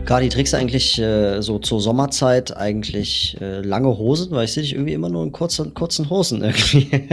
Kadi, trägst du eigentlich so zur Sommerzeit eigentlich lange Hosen? Weil ich sehe dich irgendwie immer nur in kurzen Hosen irgendwie.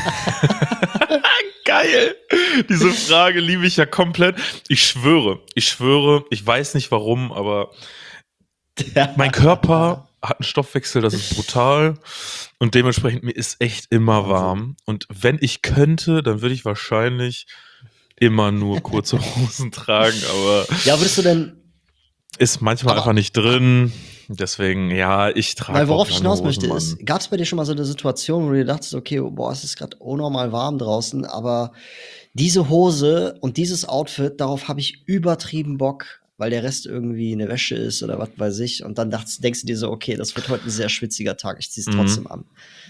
Geil! Diese Frage liebe ich ja komplett. Ich schwöre, ich weiß nicht warum, aber mein Körper hat einen Stoffwechsel, das ist brutal. Und dementsprechend mir ist echt immer Wahnsinn. warm. Und wenn ich könnte, dann würde ich wahrscheinlich immer nur kurze Hosen tragen, aber Ja, würdest du denn, ist manchmal einfach aber, nicht drin. Deswegen, ja, ich weil trage auch worauf ich lange hinaus Hosen, möchte, ist, Mann. gab es bei dir schon mal so eine Situation, wo du dir dachtest, okay, boah, es ist gerade unnormal warm draußen, aber diese Hose und dieses Outfit, darauf habe ich übertrieben Bock, weil der Rest irgendwie eine Wäsche ist oder was weiß ich. Und dann denkst du dir so, okay, das wird heute ein sehr schwitziger Tag, ich zieh's Mhm. trotzdem an.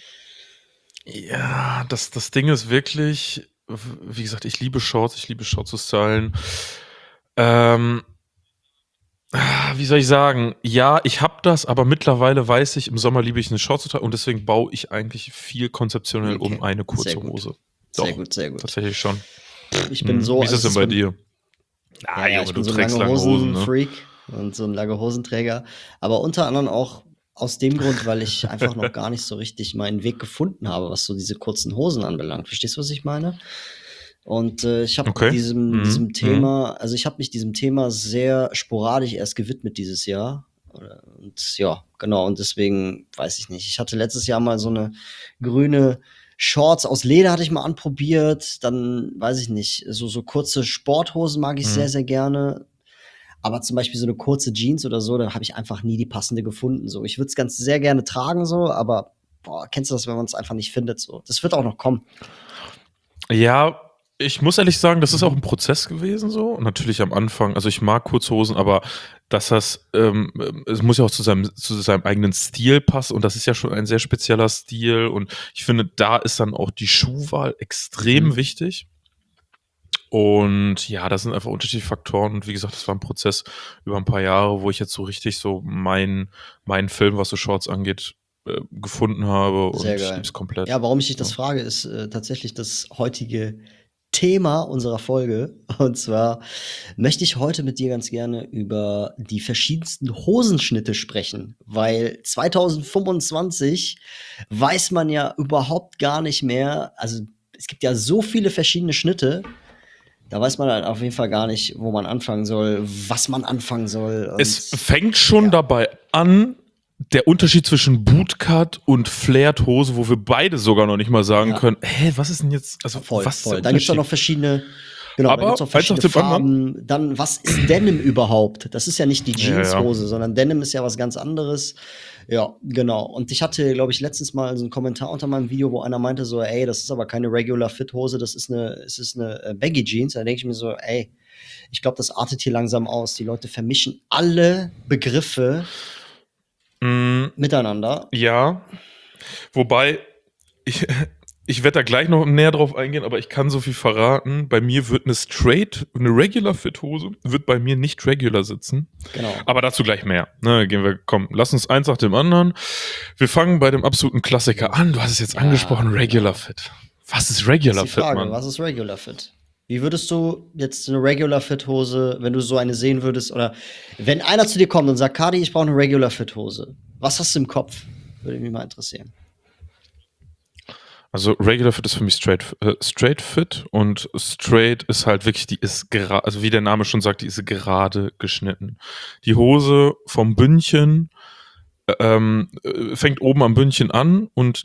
Ja, das Ding ist wirklich, wie gesagt, ich liebe Shorts zu stylen. Ähm, Wie soll ich sagen? Ja, ich habe das, aber mittlerweile weiß ich, im Sommer liebe ich eine Shorts zu tragen und deswegen baue ich eigentlich viel konzeptionell Okay, um eine sehr kurze gut. Hose. Sehr Doch, gut, sehr gut. tatsächlich schon. Ich bin so, Wie ist also es es denn ist bei mit, dir? ja, ja, ich Junge, bin du so ein trägst lange lange Hosen, ne? Hosen-Freak und so ein lange Hosenträger. Aber unter anderem auch aus dem Grund, weil ich einfach noch gar nicht so richtig meinen Weg gefunden habe, was so diese kurzen Hosen anbelangt. Verstehst du, was ich meine? Und ich habe Okay. diesem Mhm. Thema, also ich habe mich diesem Thema sehr sporadisch erst gewidmet dieses Jahr. Und ja, genau, und deswegen weiß ich nicht. Ich hatte letztes Jahr mal so eine grüne Shorts aus Leder hatte ich mal anprobiert. Dann weiß ich nicht, so kurze Sporthosen mag ich sehr, Mhm. sehr gerne. Aber zum Beispiel so eine kurze Jeans oder so, da habe ich einfach nie die passende gefunden. So, ich würde es ganz sehr gerne tragen, so, aber boah, kennst du das, wenn man es einfach nicht findet? So, das wird auch noch kommen. Ja, ich muss ehrlich sagen, das ist auch Mhm. ein Prozess gewesen so. Und natürlich am Anfang, also ich mag Kurzhosen, aber es muss ja auch zu seinem eigenen Stil passen und das ist ja schon ein sehr spezieller Stil und ich finde, da ist dann auch die Schuhwahl extrem Mhm. wichtig. Und ja, das sind einfach unterschiedliche Faktoren und wie gesagt, das war ein Prozess über ein paar Jahre, wo ich jetzt so richtig so meinen Film, was so Shorts angeht, gefunden habe Sehr und ich liebe geil. es komplett. Ja, warum ich dich das Ja. frage, ist tatsächlich das heutige Thema unserer Folge. Und zwar möchte ich heute mit dir ganz gerne über die verschiedensten Hosenschnitte sprechen, weil 2025 weiß man ja überhaupt gar nicht mehr. Also es gibt ja so viele verschiedene Schnitte, da weiß man halt auf jeden Fall gar nicht, wo man anfangen soll, was man anfangen soll. Es Und fängt schon ja, dabei an, der Unterschied zwischen Bootcut und Flared-Hose, wo wir beide sogar noch nicht mal sagen ja. können, hä, was ist denn jetzt, also Voll, was ist der voll. Dann gibt's auch noch Unterschied? verschiedene, genau, dann gibt's Aber auch eins nach verschiedene dem anderen. Farben. Dann, was ist Denim überhaupt? Das ist ja nicht die Ja, ja. Jeanshose, sondern Denim ist ja was ganz anderes. Ja, genau. Und ich hatte, glaube ich, letztens mal so einen Kommentar unter meinem Video, wo einer meinte so: „Ey, das ist aber keine Regular Fit Hose, das ist eine, es ist eine Baggy Jeans.“ Da denke ich mir so: „Ey, ich glaube, das artet hier langsam aus.“ Die Leute vermischen alle Begriffe Mm, miteinander. ja, wobei, ich, ich werde da gleich noch näher drauf eingehen, aber ich kann so viel verraten. Bei mir wird eine Regular Fit Hose, wird bei mir nicht regular sitzen. Genau. Aber dazu gleich mehr. Komm, lass uns eins nach dem anderen. Wir fangen bei dem absoluten Klassiker an. Du hast es jetzt Ja, angesprochen, Regular genau. Fit. Was ist Das ist Regular die Fit, Frage, Mann? was ist Regular Fit? Wie würdest du jetzt eine Regular Fit Hose, wenn du so eine sehen würdest, oder wenn einer zu dir kommt und sagt, Kadi, ich brauche eine Regular Fit Hose, was hast du im Kopf? Würde mich mal interessieren. Also Regular Fit ist für mich straight Fit und straight ist halt wirklich, die ist gerade, also wie der Name schon sagt, die ist gerade geschnitten. Die Hose vom Bündchen fängt oben am Bündchen an und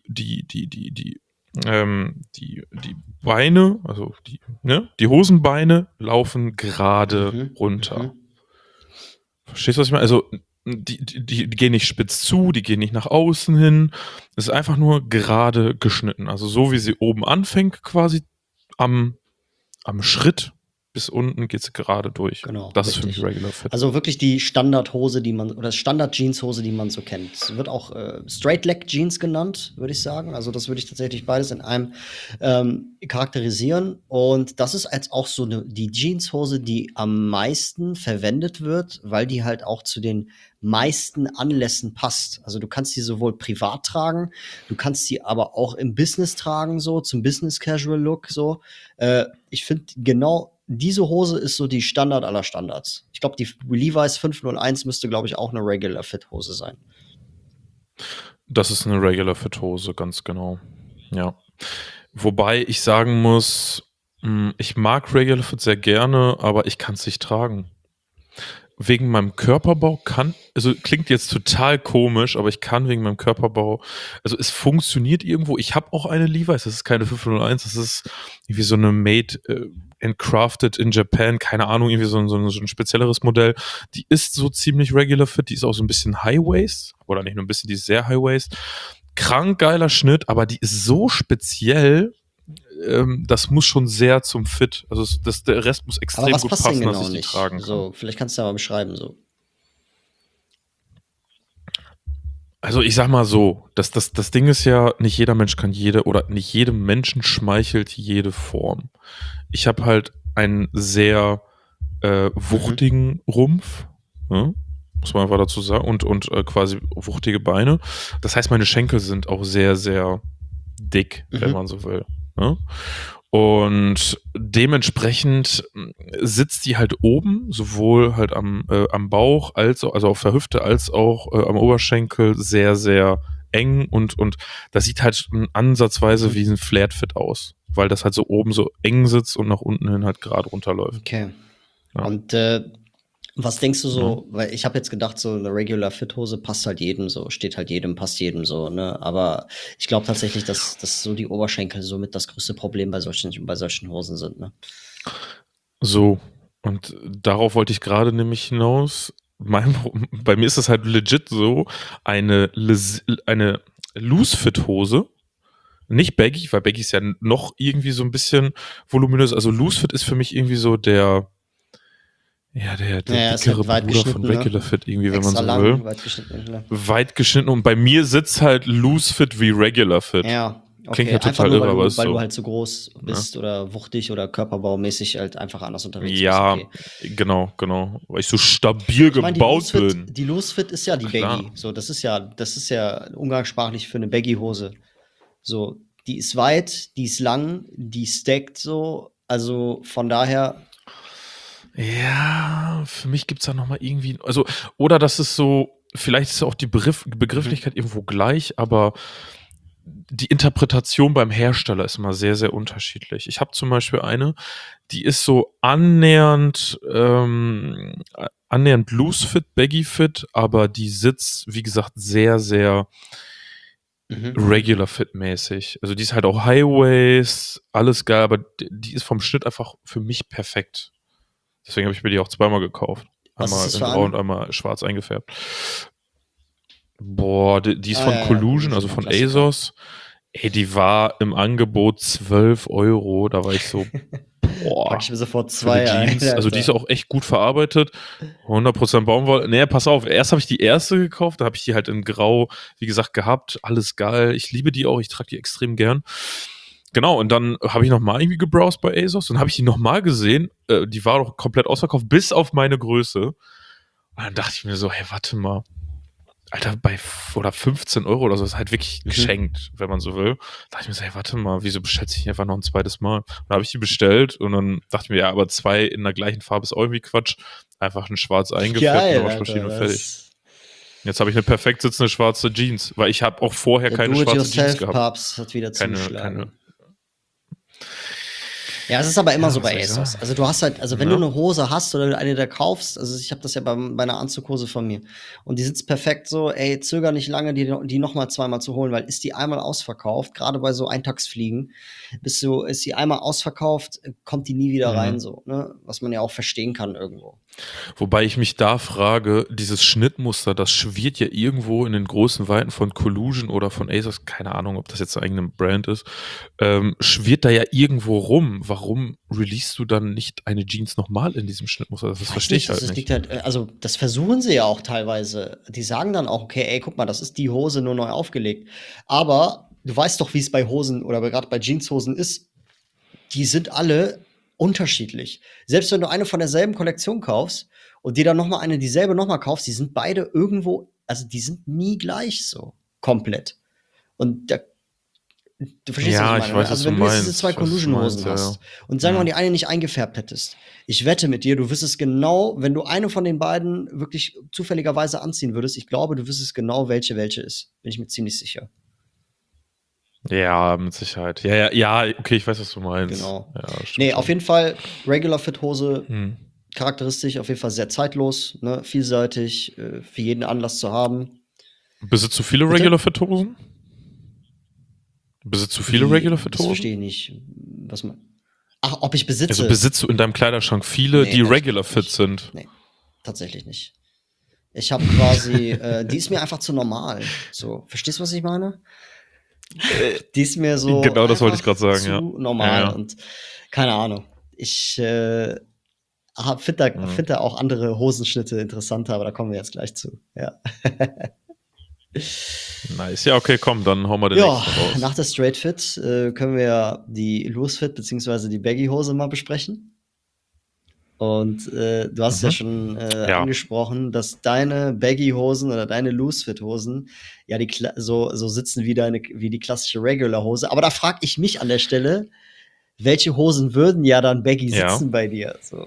die Beine, also die Hosenbeine laufen gerade Mhm, runter. mhm. Verstehst du, was ich meine? Also, die gehen nicht spitz zu, die gehen nicht nach außen hin. Es ist einfach nur gerade geschnitten. Also so wie sie oben anfängt, quasi am, am Schritt bis unten geht sie gerade durch. Genau, Das ist für mich richtig. Regular Fit. Also wirklich die Standardhose, die man, oder Standard-Jeanshose, die man so kennt. Es wird auch Straight-Leg-Jeans genannt, würde ich sagen. Also das würde ich tatsächlich beides in einem charakterisieren. Und das ist als auch so die Jeanshose, die am meisten verwendet wird, weil die halt auch zu den meisten Anlässen passt. Also du kannst die sowohl privat tragen, du kannst sie aber auch im Business tragen, so zum Business-Casual-Look, so. Ich finde genau diese Hose ist so die Standard aller Standards. Ich glaube, die Levi's 501 müsste, glaube ich, auch eine Regular Fit Hose sein. Das ist eine Regular Fit Hose, ganz genau. Ja. Wobei ich sagen muss, ich mag Regular Fit sehr gerne, aber ich kann es nicht tragen. Wegen meinem Körperbau also klingt jetzt total komisch, aber ich kann wegen meinem Körperbau, also es funktioniert irgendwo. Ich habe auch eine Levi's, das ist keine 501, das ist irgendwie so eine Made and Crafted in Japan, keine Ahnung, irgendwie so ein spezielleres Modell. Die ist so ziemlich Regular Fit, die ist auch so ein bisschen High Waist, oder nicht nur ein bisschen, die ist sehr High Waist. Krank geiler Schnitt, aber die ist so speziell, das muss schon sehr zum Fit. Also der Rest muss Aber extrem was gut passt denn passen, dass genau ich die nicht? tragen kann. So, vielleicht kannst du ja mal beschreiben, so. Also ich sag mal so, das Ding ist ja, nicht jeder Mensch kann oder nicht jedem Menschen schmeichelt jede Form. Ich habe halt einen sehr wuchtigen Rumpf, ne? Muss man einfach dazu sagen, und quasi wuchtige Beine. Das heißt, meine Schenkel sind auch sehr, sehr dick, wenn man so will. Ne? Und dementsprechend sitzt die halt oben, sowohl halt am Bauch, also auf der Hüfte, als auch am Oberschenkel sehr, sehr eng und das sieht halt ansatzweise wie ein Flared-Fit aus, weil das halt so oben so eng sitzt und nach unten hin halt gerade runterläuft. Okay. Ja. Und was denkst du so, weil ich habe jetzt gedacht, so eine Regular Fit Hose passt halt jedem so, steht halt jedem, passt jedem so, ne? Aber ich glaube tatsächlich, dass so die Oberschenkel somit das größte Problem bei solchen Hosen sind, ne? So, und darauf wollte ich gerade nämlich hinaus. Bei mir ist das halt legit so, eine Loose-Fit-Hose, nicht Baggy, weil Baggy ist ja noch irgendwie so ein bisschen voluminös. Also Loose-Fit ist für mich irgendwie so der Ja, ist dickere halt weit Bruder von geschnitten, ne? Regular Fit irgendwie, wenn man Extra so lang, will. weit geschnitten. Ne? Weit geschnitten und bei mir sitzt halt Loose Fit wie Regular Fit. Ja, Klingt okay. ja Einfach total nur, irre, aber ist weil du so. halt so groß bist oder wuchtig oder körperbaumäßig halt einfach anders unterwegs Ja, bist. Okay. genau. Weil ich so stabil Ich meine, gebaut bin. die Loose Fit ist ja die Klar. Baggy. So, das ist ja umgangssprachlich für eine Baggy-Hose. So, die ist weit, die ist lang, die stackt so. Also von daher. Ja, für mich gibt's da noch mal irgendwie, also, oder das ist so, vielleicht ist auch die Begrifflichkeit irgendwo gleich, aber die Interpretation beim Hersteller ist immer sehr, sehr unterschiedlich. Ich habe zum Beispiel eine, die ist so annähernd Loose Fit, Baggy Fit, aber die sitzt, wie gesagt, sehr, sehr Regular Fit mäßig. Also die ist halt auch High Waist, alles geil, aber die ist vom Schnitt einfach für mich perfekt. Deswegen habe ich mir die auch zweimal gekauft. Was Einmal ist das in für grau eine? und einmal schwarz eingefärbt. Boah, die ist von Ja, Collusion, also von Klassiker. ASOS. Ey, die war im Angebot 12 Euro. Da war ich so, boah, Pack ich mir sofort für eine 2 ein, Jeans. Also die ist Alter. auch echt gut verarbeitet. 100% Baumwolle. Nee, pass auf. Erst habe ich die erste gekauft. Da habe ich die halt in grau, wie gesagt, gehabt. Alles geil. Ich liebe die auch. Ich trage die extrem gern. Genau, und dann habe ich nochmal irgendwie gebrowst bei ASOS und habe ich die nochmal gesehen. Die war doch komplett ausverkauft, bis auf meine Größe. Und dann dachte ich mir so, hey, warte mal. Alter, oder 15 Euro oder so, ist halt wirklich geschenkt, wenn man so will. Da dachte ich mir so, hey, warte mal, wieso bestellst du nicht einfach noch ein zweites Mal? Und dann habe ich die bestellt und dann dachte ich mir, ja, aber 2 in der gleichen Farbe ist auch irgendwie Quatsch. Einfach ein schwarz eingefärbt in der Waschmaschine und fertig. Jetzt habe ich eine perfekt sitzende schwarze Jeans, weil ich habe auch vorher keine schwarze Jeans gehabt. Papst hat wieder zugeschlagen. Keine. Ja, es ist aber immer Ja, so was bei soll ich ASOS. sagen? Also du hast halt, also wenn Ja. du eine Hose hast oder eine da kaufst, also ich habe das ja bei einer Anzughose von mir und die sitzt perfekt so, ey, zöger nicht lange, die noch mal zweimal zu holen, weil ist die einmal ausverkauft, gerade bei so Eintagsfliegen, ist die einmal ausverkauft, kommt die nie wieder rein so, ne? Was man ja auch verstehen kann irgendwo. Wobei ich mich da frage, dieses Schnittmuster, das schwirrt ja irgendwo in den großen Weiten von Collusion oder von ASOS, keine Ahnung, ob das jetzt eine eigene Brand ist, schwirrt da ja irgendwo rum. Warum releasest du dann nicht eine Jeans nochmal in diesem Schnittmuster? Das verstehe ich halt Das nicht. liegt halt, also das versuchen sie ja auch teilweise. Die sagen dann auch, okay, ey, guck mal, das ist die Hose nur neu aufgelegt. Aber du weißt doch, wie es bei Hosen oder gerade bei Jeanshosen ist. Die sind alle unterschiedlich. Selbst wenn du eine von derselben Kollektion kaufst und dir dann noch mal dieselbe noch mal kaufst, die sind beide irgendwo, also die sind nie gleich so komplett. Und Du verstehst, was ich Ja, ich meine, ne? weiß, was Also, du wenn du jetzt diese meinst. 2 Ich weiß, was du meinst, Collusion-Hosen ja, ja. hast und sagen wir mal, Mhm. die eine nicht eingefärbt hättest. Ich wette mit dir, du wüsstest genau, wenn du eine von den beiden wirklich zufälligerweise anziehen würdest, ich glaube, du wüsstest genau, welche ist. Bin ich mir ziemlich sicher. Ja, mit Sicherheit. Ja, ja, ja, okay, ich weiß, was du meinst. Genau. Ja, stimmt Ne, auf schon. jeden Fall Regular Fit Hose, Mhm. charakteristisch, auf jeden Fall sehr zeitlos, ne, vielseitig, für jeden Anlass zu haben. Besitzt du viele Bitte? Regular Fit Hosen? Besitzt du viele Wie? Regular Fit Das Hosen? verstehe ich nicht. Was man ach, ob ich Also besitze? besitzt du in deinem Kleiderschrank viele, Ne, die ehrlich Regular gesagt Fit nicht. sind? Ne, tatsächlich nicht. Ich habe quasi die ist mir einfach zu normal. So, verstehst du, was ich meine? Die ist mir so Genau, das wollte ich einfach gerade sagen, ja. zu Ja, normal ja. und keine Ahnung. Ich, Mhm. finde da auch andere Hosenschnitte interessanter, aber da kommen wir jetzt gleich zu, ja. Nice. Ja, okay, komm, dann hauen wir den Ja, nächsten raus. nach der Straight Fit, können wir ja die Loose Fit beziehungsweise die Baggy Hose mal besprechen. Und, du hast ja Mhm. schon, Ja. angesprochen, dass deine Baggy-Hosen oder deine Loose-Fit-Hosen ja so sitzen wie die klassische Regular-Hose. Aber da frage ich mich an der Stelle, welche Hosen würden ja dann baggy Ja. sitzen bei dir? So.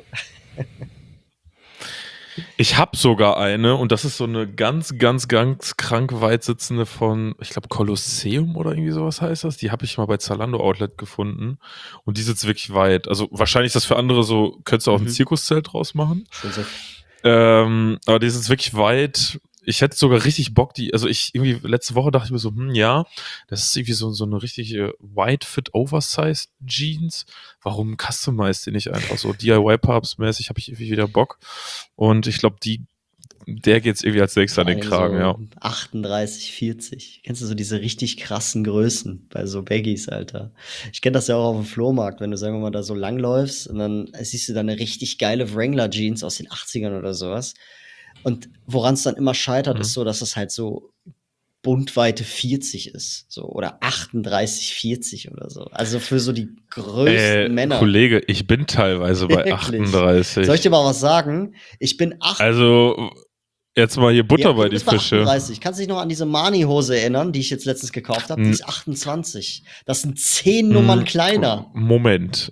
Ich habe sogar eine und das ist so eine ganz, ganz, ganz krank weit sitzende von, ich glaube, Kolosseum oder irgendwie sowas heißt das. Die habe ich mal bei Zalando Outlet gefunden und die sitzt wirklich weit. Also wahrscheinlich ist das für andere so, könntest du auch ein Mhm. Zirkuszelt draus machen. Schön so. Aber die sitzt wirklich weit. Ich hätte sogar richtig Bock, also irgendwie, letzte Woche dachte ich mir so, ja, das ist irgendwie so eine richtige Wide Fit Oversized Jeans. Warum customize die nicht einfach so? DIY-Pubs-mäßig habe ich irgendwie wieder Bock. Und ich glaube, der geht's irgendwie als nächstes Vor an allen den Dingen Kragen, ja. so 38, 40. Kennst du so diese richtig krassen Größen bei so Baggies, Alter? Ich kenne das ja auch auf dem Flohmarkt, wenn du, sagen wir mal, da so langläufst und dann siehst du da eine richtig geile Wrangler-Jeans aus den 80ern oder sowas. Und woran es dann immer scheitert, ist Mhm. so, dass es halt so Bundweite 40 ist, so oder 38, 40 oder so. Also für so die größten Männer. Kollege, ich bin teilweise bei Wirklich. Soll ich 38. dir mal was sagen? Ich bin Also, jetzt mal hier ja, Butter okay, bei du die bist bei Fische. 38. Kannst dich noch an diese Mani-Hose erinnern, die ich jetzt letztens gekauft habe? Die N ist 28. Das sind 10 Nummern kleiner. Moment.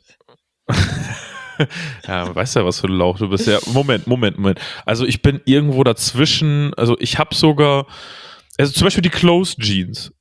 Ja, weißt ja, was für ein Lauch du bist. Ja, Moment. Also ich bin irgendwo dazwischen. Also ich habe sogar, also zum Beispiel die Closed Jeans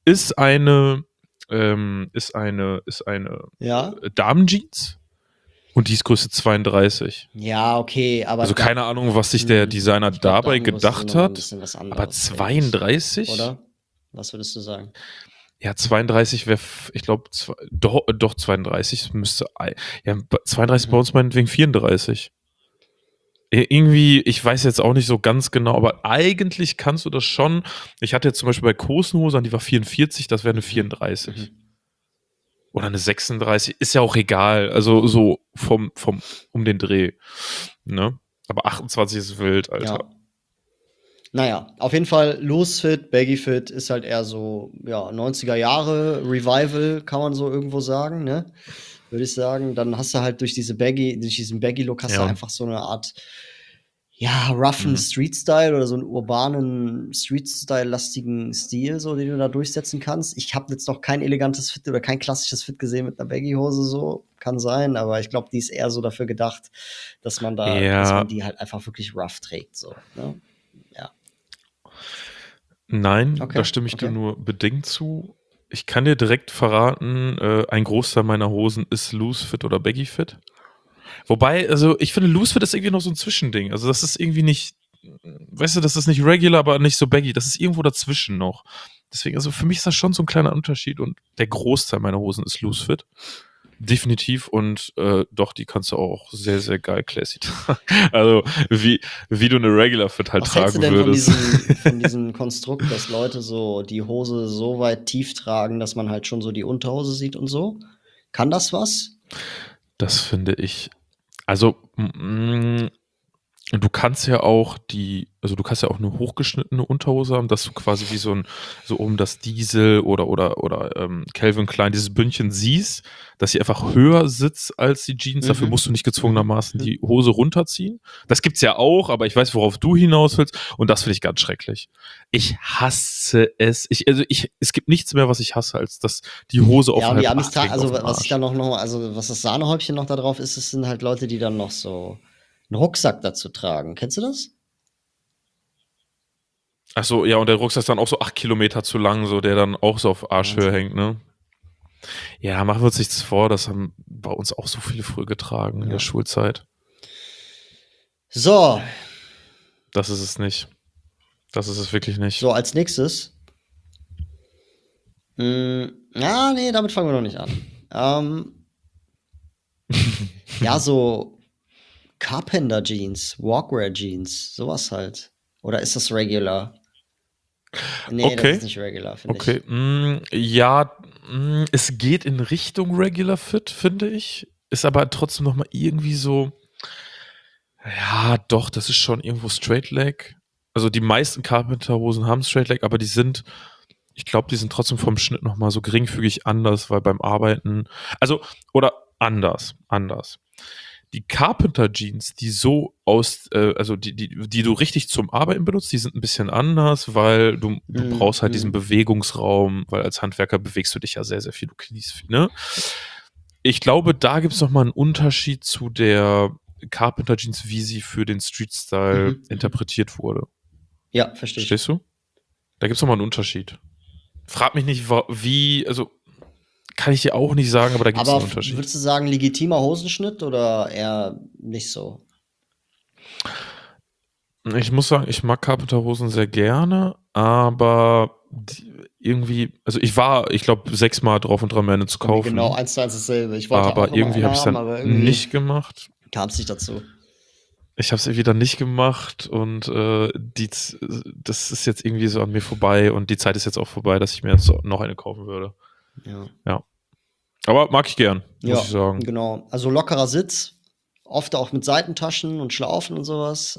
ist eine Ja? Damenjeans und die ist Größe 32. Ja, okay, aber Also keine Ahnung, was sich der Designer ich glaube, dabei Damengrößen sind gedacht noch mal 'n hat. bisschen was Aber anderes, denke ich, 32? oder? Was würdest du sagen? Ja, 32 wäre, ich glaube, doch 32 müsste, ja, 32 bei Mhm. uns meinetwegen 34. Irgendwie, ich weiß jetzt auch nicht so ganz genau, aber eigentlich kannst du das schon. Ich hatte jetzt zum Beispiel bei Kosenhosern, die war 44, das wäre eine Mhm. 34. Mhm. Oder eine 36, ist ja auch egal. Also so um den Dreh. Ne? Aber 28 ist wild, Alter. Ja. Naja, auf jeden Fall Loose Fit, Baggy Fit ist halt eher so, ja, 90er Jahre Revival, kann man so irgendwo sagen, ne? Würde ich sagen. Dann hast du halt durch diesen Baggy-Look hast du Ja. einfach so eine Art, ja, roughen Mhm. Street-Style oder so einen urbanen Street-Style-lastigen Stil, so, den du da durchsetzen kannst. Ich habe jetzt noch kein elegantes Fit oder kein klassisches Fit gesehen mit einer Baggy-Hose so. Kann sein, aber ich glaube, die ist eher so dafür gedacht, dass man Ja, die halt einfach wirklich rough trägt, so, ne? Ja. nein, da Okay, stimme ich dir okay. nur bedingt zu. Ich kann dir direkt verraten, ein Großteil meiner Hosen ist Loose Fit oder Baggy Fit. Wobei, also ich finde, Loose Fit ist irgendwie noch so ein Zwischending. Also das ist irgendwie nicht, weißt du, das ist nicht regular, aber nicht so baggy. Das ist irgendwo dazwischen noch. Deswegen, also für mich ist das schon so ein kleiner Unterschied und der Großteil meiner Hosen ist Loose Fit. Definitiv und doch, die kannst du auch sehr, sehr geil classy tragen. Also wie du eine Regular Fit halt Was hältst du tragen denn würdest. von diesem Konstrukt, dass Leute so die Hose so weit tief tragen, dass man halt schon so die Unterhose sieht und so? Kann das was? Das finde ich, also Und du kannst ja auch du kannst ja auch eine hochgeschnittene Unterhose haben, dass du quasi wie so oben das Diesel oder Calvin Klein, dieses Bündchen siehst, dass sie einfach höher sitzt als die Jeans. Dafür musst du nicht gezwungenermaßen Mhm. die Hose runterziehen. Das gibt's ja auch, aber ich weiß, worauf du hinaus willst. Und das finde ich ganz schrecklich. Ich hasse es. Es gibt nichts mehr, was ich hasse, als dass die Hose auf Ja, und die halb Amis acht tragen, hängt auf also dem was ich Arsch. dann noch, also was das Sahnehäubchen noch da drauf ist, das sind halt Leute, die dann noch so einen Rucksack dazu tragen. Kennst du das? Ach so, ja, und der Rucksack ist dann auch so 8 Kilometer zu lang, so der dann auch so auf Arschhöhe Wahnsinn. hängt, ne? Ja, machen wir uns nichts vor, das haben bei uns auch so viele früher getragen in der Ja. Schulzeit. So, Das ist es nicht. Das ist es wirklich nicht. so als nächstes. Nee, damit fangen wir noch nicht an. Ja, so Carpenter Jeans, Walkwear Jeans, sowas halt. Oder ist das regular? Nee, das ist Okay, nicht regular, finde ich. okay. Ja, es geht in Richtung Regular Fit, finde ich. Ist aber trotzdem noch mal irgendwie so, ja, doch, das ist schon irgendwo Straight Leg. Also die meisten Carpenter-Hosen haben Straight Leg, aber ich glaube, die sind trotzdem vom Schnitt noch mal so geringfügig anders, weil beim Arbeiten, also, oder anders. Die Carpenter Jeans, die so also die du richtig zum Arbeiten benutzt, die sind ein bisschen anders, weil du brauchst halt diesen Mhm. Bewegungsraum, weil als Handwerker bewegst du dich ja sehr, sehr viel, du kniest viel, ne? Ich glaube, da gibt es nochmal einen Unterschied zu der Carpenter Jeans, wie sie für den Street Style Mhm. interpretiert wurde. Ja, verstehe ich. Verstehst du? Da gibt es nochmal einen Unterschied. Frag mich nicht, wie, also kann ich dir auch nicht sagen, aber da gibt es Aber einen Unterschied. würdest du sagen, legitimer Hosenschnitt oder eher nicht so? Ich muss sagen, ich mag Carpenter-Hosen sehr gerne, aber irgendwie, also ich glaube, 6-mal drauf und dran, mir eine zu Bei mir genau kaufen. 1:1 dasselbe. Ich wollte auch Aber immer irgendwie eine habe ich es haben, dann aber irgendwie nicht gemacht. kam es nicht dazu. Ich habe es irgendwie dann nicht gemacht und das ist jetzt irgendwie so an mir vorbei und die Zeit ist jetzt auch vorbei, dass ich mir jetzt noch eine kaufen würde. Ja. Ja. Aber mag ich gern, muss ich Ja, sagen. genau. Also lockerer Sitz, oft auch mit Seitentaschen und Schlaufen und sowas.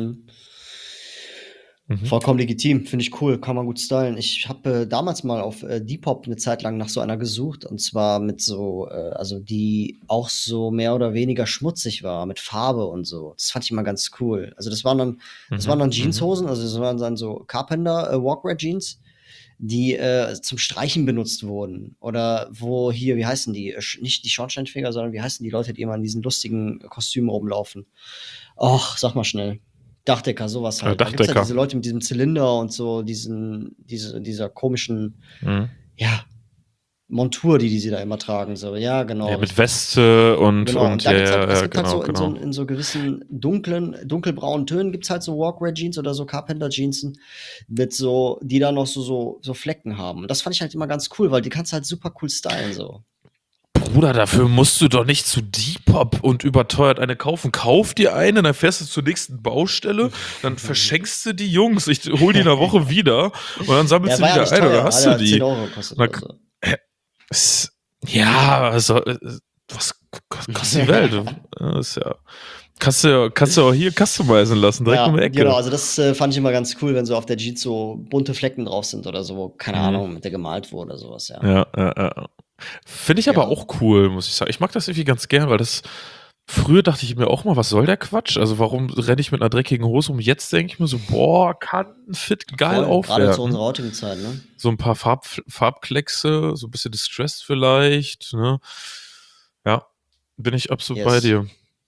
Mhm. Vollkommen legitim, finde ich cool, kann man gut stylen. Ich habe damals mal auf Depop eine Zeit lang nach so einer gesucht und zwar mit so, also die auch so mehr oder weniger schmutzig war, mit Farbe und so. Das fand ich immer ganz cool. Also das waren Mhm. dann Mhm. Jeanshosen, also das waren dann so Carpenter Walkwear Jeans, die zum Streichen benutzt wurden. Oder wo hier, wie heißen die? Nicht die Schornsteinfeger, sondern wie heißen die Leute, die immer in diesen lustigen Kostümen rumlaufen? Och, sag mal schnell. Dachdecker, sowas halt. Da gibt's halt Dachdecker. diese Leute mit diesem Zylinder und so, dieser komischen, Mhm. ja, Montur, die sie da immer tragen. So, ja, genau, Ja, mit richtig. Weste Genau. Und und da ja, gibt's halt, ja, es ja, gibt halt genau, so genau. in so gewissen dunkelbraunen Tönen gibt's halt so Walkwear Jeans oder so Carpenter Jeansen mit so, die da noch so Flecken haben. Und das fand ich halt immer ganz cool, weil die kannst du halt super cool stylen, so. Bruder, dafür musst du doch nicht zu Depop und überteuert eine kaufen. Kauf dir eine, dann fährst du zur nächsten Baustelle, dann verschenkst du die Jungs. Ich hol die in einer Woche wieder und dann sammelst Der du war ja wieder nicht ein oder teuer, hat hast du ja 10 die. Euro gekostet Und oder so. es, ja, also, was kostet die Welt? Das ist ja, kannst du auch hier customizen lassen, direkt um Ja, die genau, Ecke. also das, fand ich immer ganz cool, wenn so auf der Jeans so bunte Flecken drauf sind oder so, wo, keine Mhm. Ahnung, mit der gemalt wurde oder sowas, ja. Ja, ja, ja. Finde ich aber Ja, auch cool, muss ich sagen. Ich mag das irgendwie ganz gern, weil das früher dachte ich mir auch mal, was soll der Quatsch? Also warum renne ich mit einer dreckigen Hose um? Jetzt denke ich mir so, boah, kann ein Fit geil voll, gerade zu aufwerten. unserer heutigen Zeit, ne? So ein paar Farbkleckse, so ein bisschen distressed vielleicht, ne? Ja, bin ich absolut bei Yes. dir.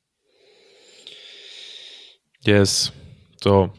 Yes. So.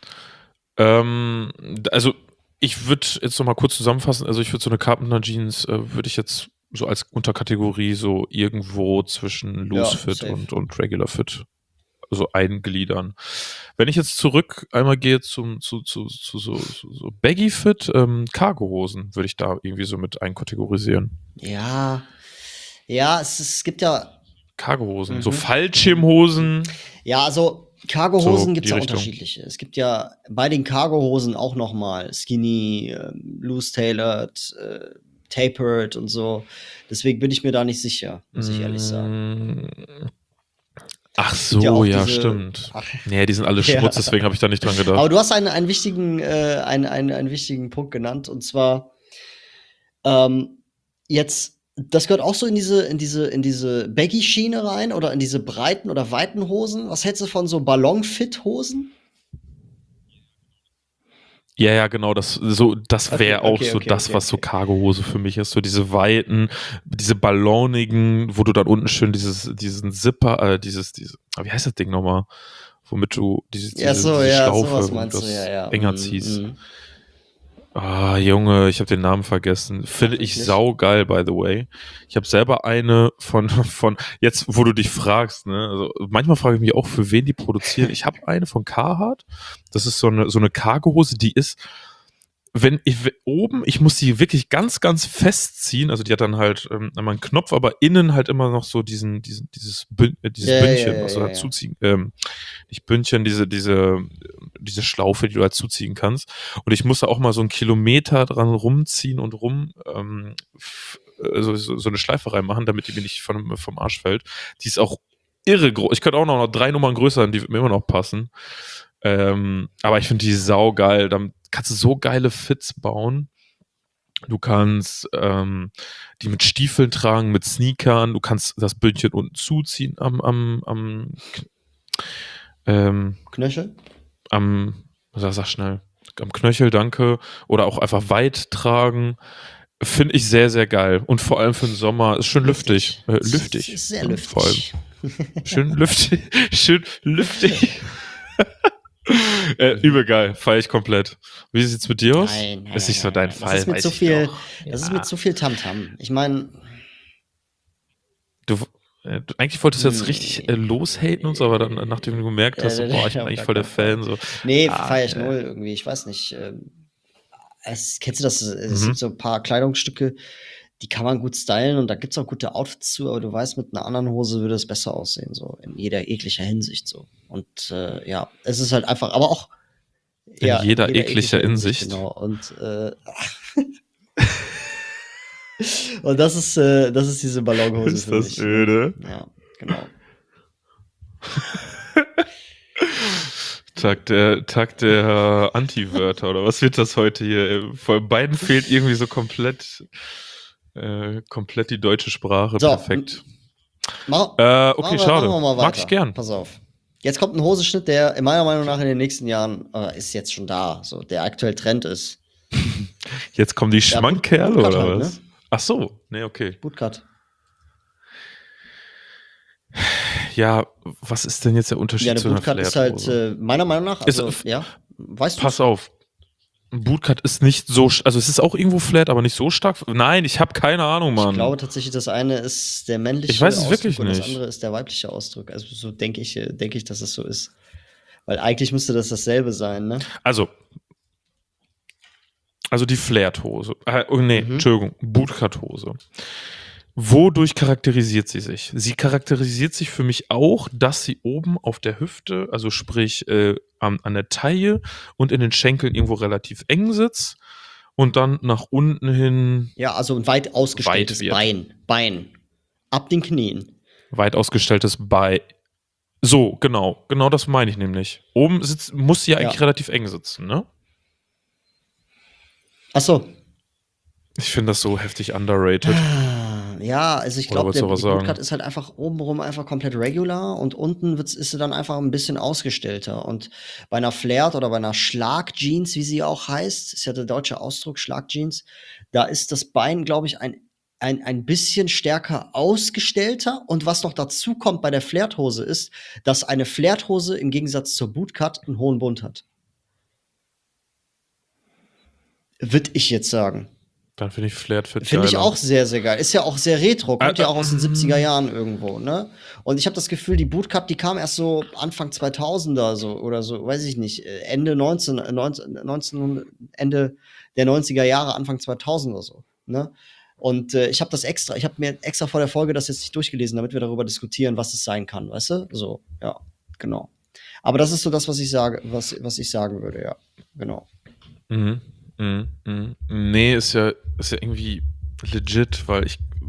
Also ich würde jetzt noch mal kurz zusammenfassen. Also ich würde so eine Carpenter Jeans würde ich jetzt so als Unterkategorie so irgendwo zwischen Loose Ja, Fit safe. und Regular Fit so eingliedern. Wenn ich jetzt zurück einmal gehe zu so Baggy Fit, Cargohosen würde ich da irgendwie so mit einkategorisieren. Ja. Ja, es gibt ja Cargohosen, so mhm, mhm. Fallschirmhosen, Ja, also Cargohosen so gibt's die ja Richtung. unterschiedliche. Es gibt ja bei den Cargohosen auch noch mal Skinny, loose-tailored, tapered und so. Deswegen bin ich mir da nicht sicher, muss ich ehrlich sagen. Mm, Ach Es gibt ja so, auch ja, diese, stimmt. ach, Nee, die sind alle ja. Schmutz, deswegen habe ich da nicht dran Aber gedacht. du hast einen wichtigen Punkt genannt, und zwar ähm, jetzt, das gehört auch so in diese Baggy-Schiene rein oder in diese breiten oder weiten Hosen. Was hältst du von so Ballon-Fit-Hosen? Ja, ja, genau, das Okay, wäre auch okay, so okay, das, okay, was so okay. Cargohose für mich ist. So diese weiten, diese ballonigen, wo du dann unten schön diesen Zipper, wie heißt das Ding nochmal? Womit du Ja, so, diese ja, Schlaufe, sowas womit du meinst du, ja, das ja. enger Mm, ziehst. mm. Ah, Junge, ich habe den Namen vergessen. Ach, Finde ich wirklich? saugeil, by the way. Ich habe selber eine von, jetzt, wo du dich fragst, ne, also manchmal frage ich mich auch, für wen die produzieren. Ich habe eine von Carhartt. Das ist so eine Cargohose, die ist, wenn ich oben, ich muss die wirklich ganz, ganz festziehen. Also die hat dann halt einmal einen Knopf, aber innen halt immer noch so dieses Ja, ja, ja, Bündchen, ja, was du ja, halt ja. zuziehen, nicht Bündchen, diese Schlaufe, die du halt zuziehen kannst. Und ich musste auch mal so einen Kilometer dran rumziehen und so eine Schleife reinmachen, damit die mir nicht vom Arsch fällt. Die ist auch irre groß. Ich könnte auch noch 3 Nummern größer sein, die würden mir immer noch passen. Aber ich finde die saugeil. Dann kannst du so geile Fits bauen. Du kannst die mit Stiefeln tragen, mit Sneakern. Du kannst das Bündchen unten zuziehen ähm, Knöchel? sag schnell, am Knöchel, danke. Oder auch einfach weit tragen. Finde ich sehr, sehr geil. Und vor allem für den Sommer ist schön lüftig. Lüftig. Es Lüftig, ist sehr ne? Vor allem. lüftig. Schön lüftig. Schön lüftig. Übel geil, feiere ich komplett. Wie sieht's mit dir aus? Nein, nein, Ist nein, nicht so nein, dein nein. Fall, weiß ich doch. Das ist mir Ja. zu viel Tamtam. Ich meine, Du, eigentlich wolltest du jetzt richtig loshaten und so, aber dann, nachdem du gemerkt hast, so, boah, ich bin auf eigentlich gar voll der keinen Fall. Fan, so, Nee, ah, feiere ich null irgendwie. Ich weiß nicht. Kennst du das? Es mhm. gibt so ein paar Kleidungsstücke, die kann man gut stylen, und da gibt's auch gute Outfits zu, aber du weißt, mit einer anderen Hose würde es besser aussehen, so in jeder jeglicher Hinsicht so. Und ja, es ist halt einfach, aber auch In ja, in jeder jeder jeglicher jeglicher Hinsicht, Hinsicht. genau. Und und das ist diese Ballonhose Ist für das mich, ne? öde? Ja, genau. Tag der Anti-Wörter, oder was wird das heute hier? Vor beiden fehlt irgendwie so komplett die deutsche Sprache. So, Perfekt. Machen Okay, machen schade. wir mal Mag ich weiter. gern. Pass auf. Jetzt kommt ein Hosenschnitt, der in meiner Meinung nach in den nächsten Jahren ist jetzt schon da, so der aktuell Trend ist. Jetzt kommen die Ja, Schmankerle, Bootcut oder halt, ne? was? Ach so, nee, okay. Bootcut. Ja, was ist denn jetzt der Ja, Unterschied eine zu einer Bootcut ist halt Flairhose? meiner Meinung nach, Ist, also ja, weißt pass du's? auf, ein Bootcut ist nicht so, also es ist auch irgendwo flat, aber nicht so stark. Nein, ich habe keine Ahnung, Ich Mann. glaube tatsächlich, das eine ist der Ich weiß männliche es Ausdruck wirklich und das nicht. andere ist der weibliche Ausdruck. Also so denke ich, dass es so ist. Weil eigentlich müsste das dasselbe sein, ne? Also die Flairhose. Oh, nee, Mhm. Entschuldigung, Bootcut-Hose. Wodurch charakterisiert sie sich? Sie charakterisiert sich für mich auch, dass sie oben auf der Hüfte, also sprich an der Taille und in den Schenkeln irgendwo relativ eng sitzt und dann nach unten hin Ja, also ein weit weit ausgestelltes wird. Bein. Ab den Knien. Weit ausgestelltes Bein. So, genau das meine ich nämlich. Oben muss sie ja eigentlich Ja. relativ eng sitzen, ne? Ach so. Ich finde das so heftig underrated. Ja, also ich Oder glaube, wolltest du was die sagen? Bootcut ist halt einfach obenrum einfach komplett regular, und unten ist sie dann einfach ein bisschen ausgestellter. Und bei einer Flared oder bei einer Schlagjeans, wie sie auch heißt, ist ja der deutsche Ausdruck, Schlagjeans, da ist das Bein, glaube ich, ein bisschen stärker ausgestellter. Und was noch dazu kommt bei der Flared-Hose ist, dass eine Flared-Hose im Gegensatz zur Bootcut einen hohen Bund hat. Würde ich jetzt sagen. Dann finde ich Flared Fit Finde ich geiler. auch sehr, sehr geil. Ist ja auch sehr retro, kommt ja auch aus den 70er Ähm, Jahren irgendwo, ne? Und ich habe das Gefühl, die Bootcut, die kam erst so Anfang 2000er so oder so, weiß ich nicht, Ende der 90er Jahre, Anfang 2000 oder so, ne? Und ich habe mir extra vor der Folge das jetzt nicht durchgelesen, damit wir darüber diskutieren, was es sein kann, weißt du? So, ja, genau. Aber das ist so das, was ich sage, was ich sagen würde, ja, genau. Nee, ist ja irgendwie legit, weil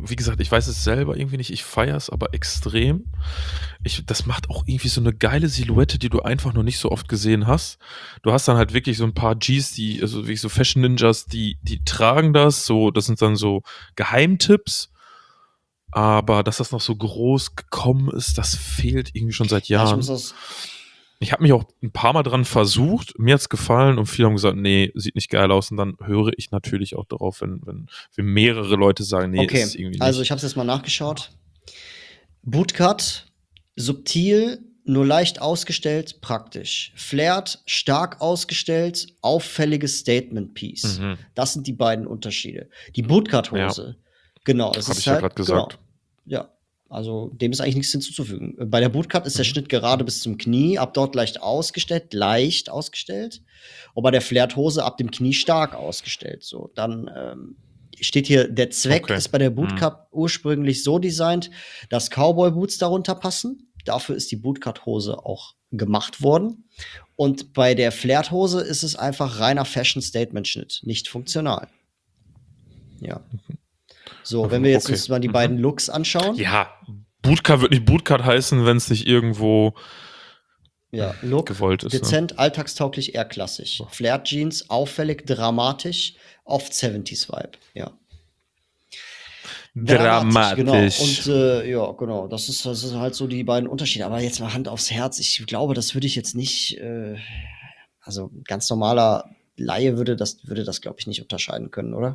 wie gesagt, ich weiß es selber irgendwie nicht, ich feiere es aber extrem. Das macht auch irgendwie so eine geile Silhouette, die du einfach noch nicht so oft gesehen hast. Du hast dann halt wirklich so ein paar Gs, also wirklich so Fashion Ninjas, die tragen das, das sind dann so Geheimtipps. Aber dass das noch so groß gekommen ist, das fehlt irgendwie schon seit Ja, ich muss Jahren. das. Ich habe mich auch ein paar Mal dran versucht, mir hat's gefallen und viele haben gesagt, nee, sieht nicht geil aus. Und dann höre ich natürlich auch darauf, wenn mehrere Leute sagen, nee, ist es Okay, irgendwie also nicht. ich habe es jetzt mal nachgeschaut. Bootcut, subtil, nur leicht ausgestellt, praktisch. Flared, stark ausgestellt, auffälliges Statement-Piece. Mhm. Das sind die beiden Unterschiede. Die Bootcut-Hose, genau, das Habe ist ich ja halt, gerade gesagt. genau, ja, also dem ist eigentlich nichts hinzuzufügen. Bei der Bootcut ist der Schnitt gerade bis zum Knie, ab dort leicht ausgestellt. Und bei der Flared-Hose ab dem Knie stark ausgestellt. So, dann steht hier, der Zweck Okay. ist bei der Bootcut ursprünglich so designt, dass Cowboy-Boots darunter passen. Dafür ist die Bootcut-Hose auch gemacht worden. Und bei der Flared-Hose ist es einfach reiner Fashion-Statement-Schnitt, nicht funktional. Ja. So, wenn wir jetzt Okay. uns mal die beiden Looks anschauen. Ja, Bootcut wird nicht Bootcut heißen, wenn es nicht irgendwo Ja, Look, gewollt ist. Ne? dezent, alltagstauglich, eher klassisch. Flared Jeans, auffällig, dramatisch, oft 70s-Vibe, ja. Dramatisch. Genau. Und ja, genau, das ist halt so die beiden Unterschiede. Aber jetzt mal Hand aufs Herz, ich glaube, das würde ich jetzt nicht, also ganz normaler Laie würde das, glaube ich, nicht unterscheiden können, oder?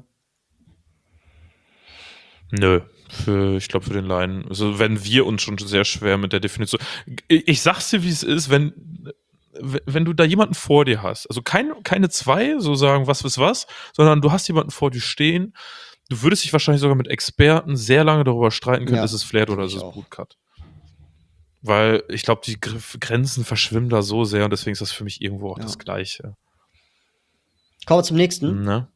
Nö, ich glaube für den Laien. Also wenn wir uns schon sehr schwer mit der Definition. Ich sag's dir, wie es ist, wenn du da jemanden vor dir hast, also keine zwei, so sagen, was ist was, sondern du hast jemanden vor dir stehen, du würdest dich wahrscheinlich sogar mit Experten sehr lange darüber streiten können, Ja, ist es Flared oder ist ich es auch. Bootcut. Weil ich glaube, die Grenzen verschwimmen da so sehr und deswegen ist das für mich irgendwo auch Ja. das Gleiche. Kommen wir zum nächsten. Ne?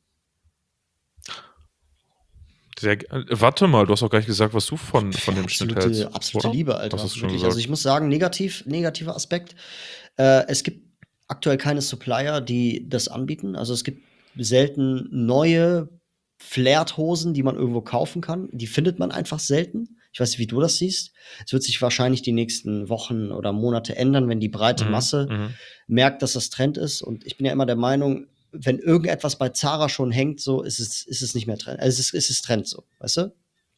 Warte mal, du hast auch gar nicht gesagt, was du von dem Schnitt hältst. Absolute oder? Liebe, Alter. Hast du es schon Wirklich. gesagt? Also ich muss sagen, negativer Aspekt. Es gibt aktuell keine Supplier, die das anbieten. Also es gibt selten neue Flared-Hosen, die man irgendwo kaufen kann. Die findet man einfach selten. Ich weiß nicht, wie du das siehst. Es wird sich wahrscheinlich die nächsten Wochen oder Monate ändern, wenn die breite Masse merkt, dass das Trend ist. Und ich bin ja immer der Meinung, wenn irgendetwas bei Zara schon hängt, so ist es nicht mehr Trend. Also es ist Trend so, weißt du?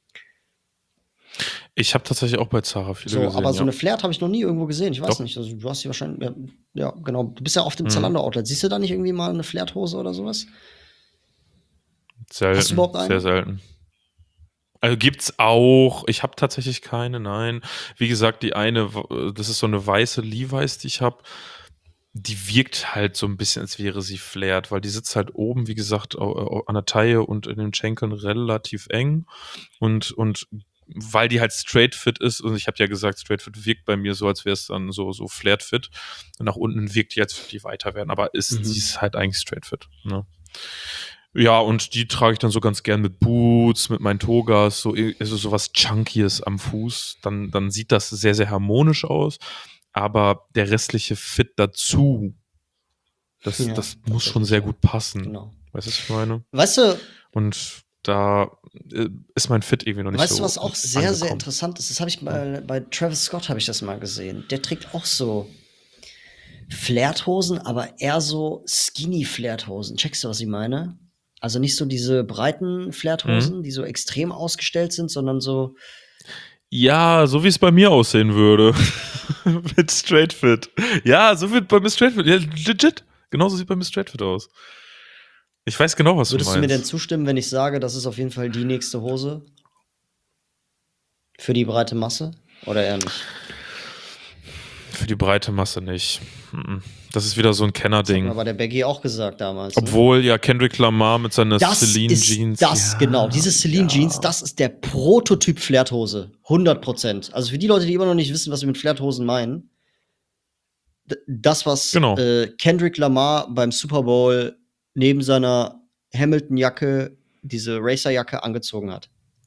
Ich habe tatsächlich auch bei Zara viele So, gesehen. aber so ja. eine Flared habe ich noch nie irgendwo gesehen. Ich weiß Doch. nicht. Also du hast die wahrscheinlich, ja, genau. Du bist ja auf dem Zalando-Outlet. Siehst du da nicht irgendwie mal eine Flared-Hose oder sowas? Selten, Hast du überhaupt eine? sehr selten. Also gibt's auch. Ich habe tatsächlich keine, nein. Wie gesagt, die eine, das ist so eine weiße Levi's, die ich habe. Die wirkt halt so ein bisschen, als wäre sie flared, weil die sitzt halt oben, wie gesagt, an der Taille und in den Schenkeln relativ eng. Und weil die halt straight fit ist, und ich habe ja gesagt, straight fit wirkt bei mir so, als wäre es dann so flared fit. Und nach unten wirkt die, als würde die weiter werden, aber sie ist halt eigentlich straight fit. Ne? Ja, und die trage ich dann so ganz gern mit Boots, mit meinen Togas, also sowas Chunkyes am Fuß. Dann sieht das sehr, sehr harmonisch aus. Aber der restliche Fit dazu, das muss schon sehr gut passen. Genau. Weißt du, was ich meine? Weißt du, und da ist mein Fit irgendwie noch nicht so. Weißt du, was auch sehr, angekommen. sehr interessant ist? Das habe ich mal bei Travis Scott habe ich das mal gesehen. Der trägt auch so Flared-Hosen, aber eher so skinny Flared-Hosen. Checkst du, was ich meine? Also nicht so diese breiten Flared-Hosen, die so extrem ausgestellt sind, sondern so. Ja, so wie es bei mir aussehen würde. Mit Straight Fit. Ja, so wird bei mir Straight Fit. Ja, legit. Genauso sieht bei mir Straight Fit aus. Ich weiß genau, was du meinst. Würdest du mir denn zustimmen, wenn ich sage, das ist auf jeden Fall die nächste Hose? Für die breite Masse? Oder eher nicht? Für die breite Masse nicht. Das ist wieder so ein Kenner-Ding. Das hat aber der Baggy auch gesagt damals. Obwohl ja Kendrick Lamar mit seiner Celine Jeans. Genau, diese Celine Jeans, das ist der Prototyp Flared-Hose. 100%. Also für die Leute, die immer noch nicht wissen, was wir mit Flared-Hosen meinen, das, was Kendrick Lamar beim Super Bowl neben seiner Hamilton-Jacke, diese Racer-Jacke angezogen hat.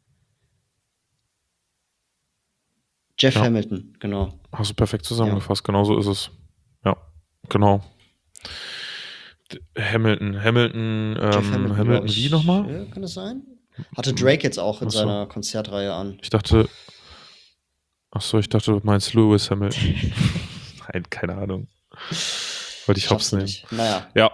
Jeff Hamilton, genau. Hast du perfekt zusammengefasst, genau so ist es. Ja, genau. Hamilton, Jeff Hamilton wie nochmal? Kann das sein? Hatte Drake jetzt auch in Ach so. seiner Konzertreihe an. Ich dachte, du meinst Lewis Hamilton. Nein, keine Ahnung. Wollte ich hops nehmen. Nicht. Naja. Ja.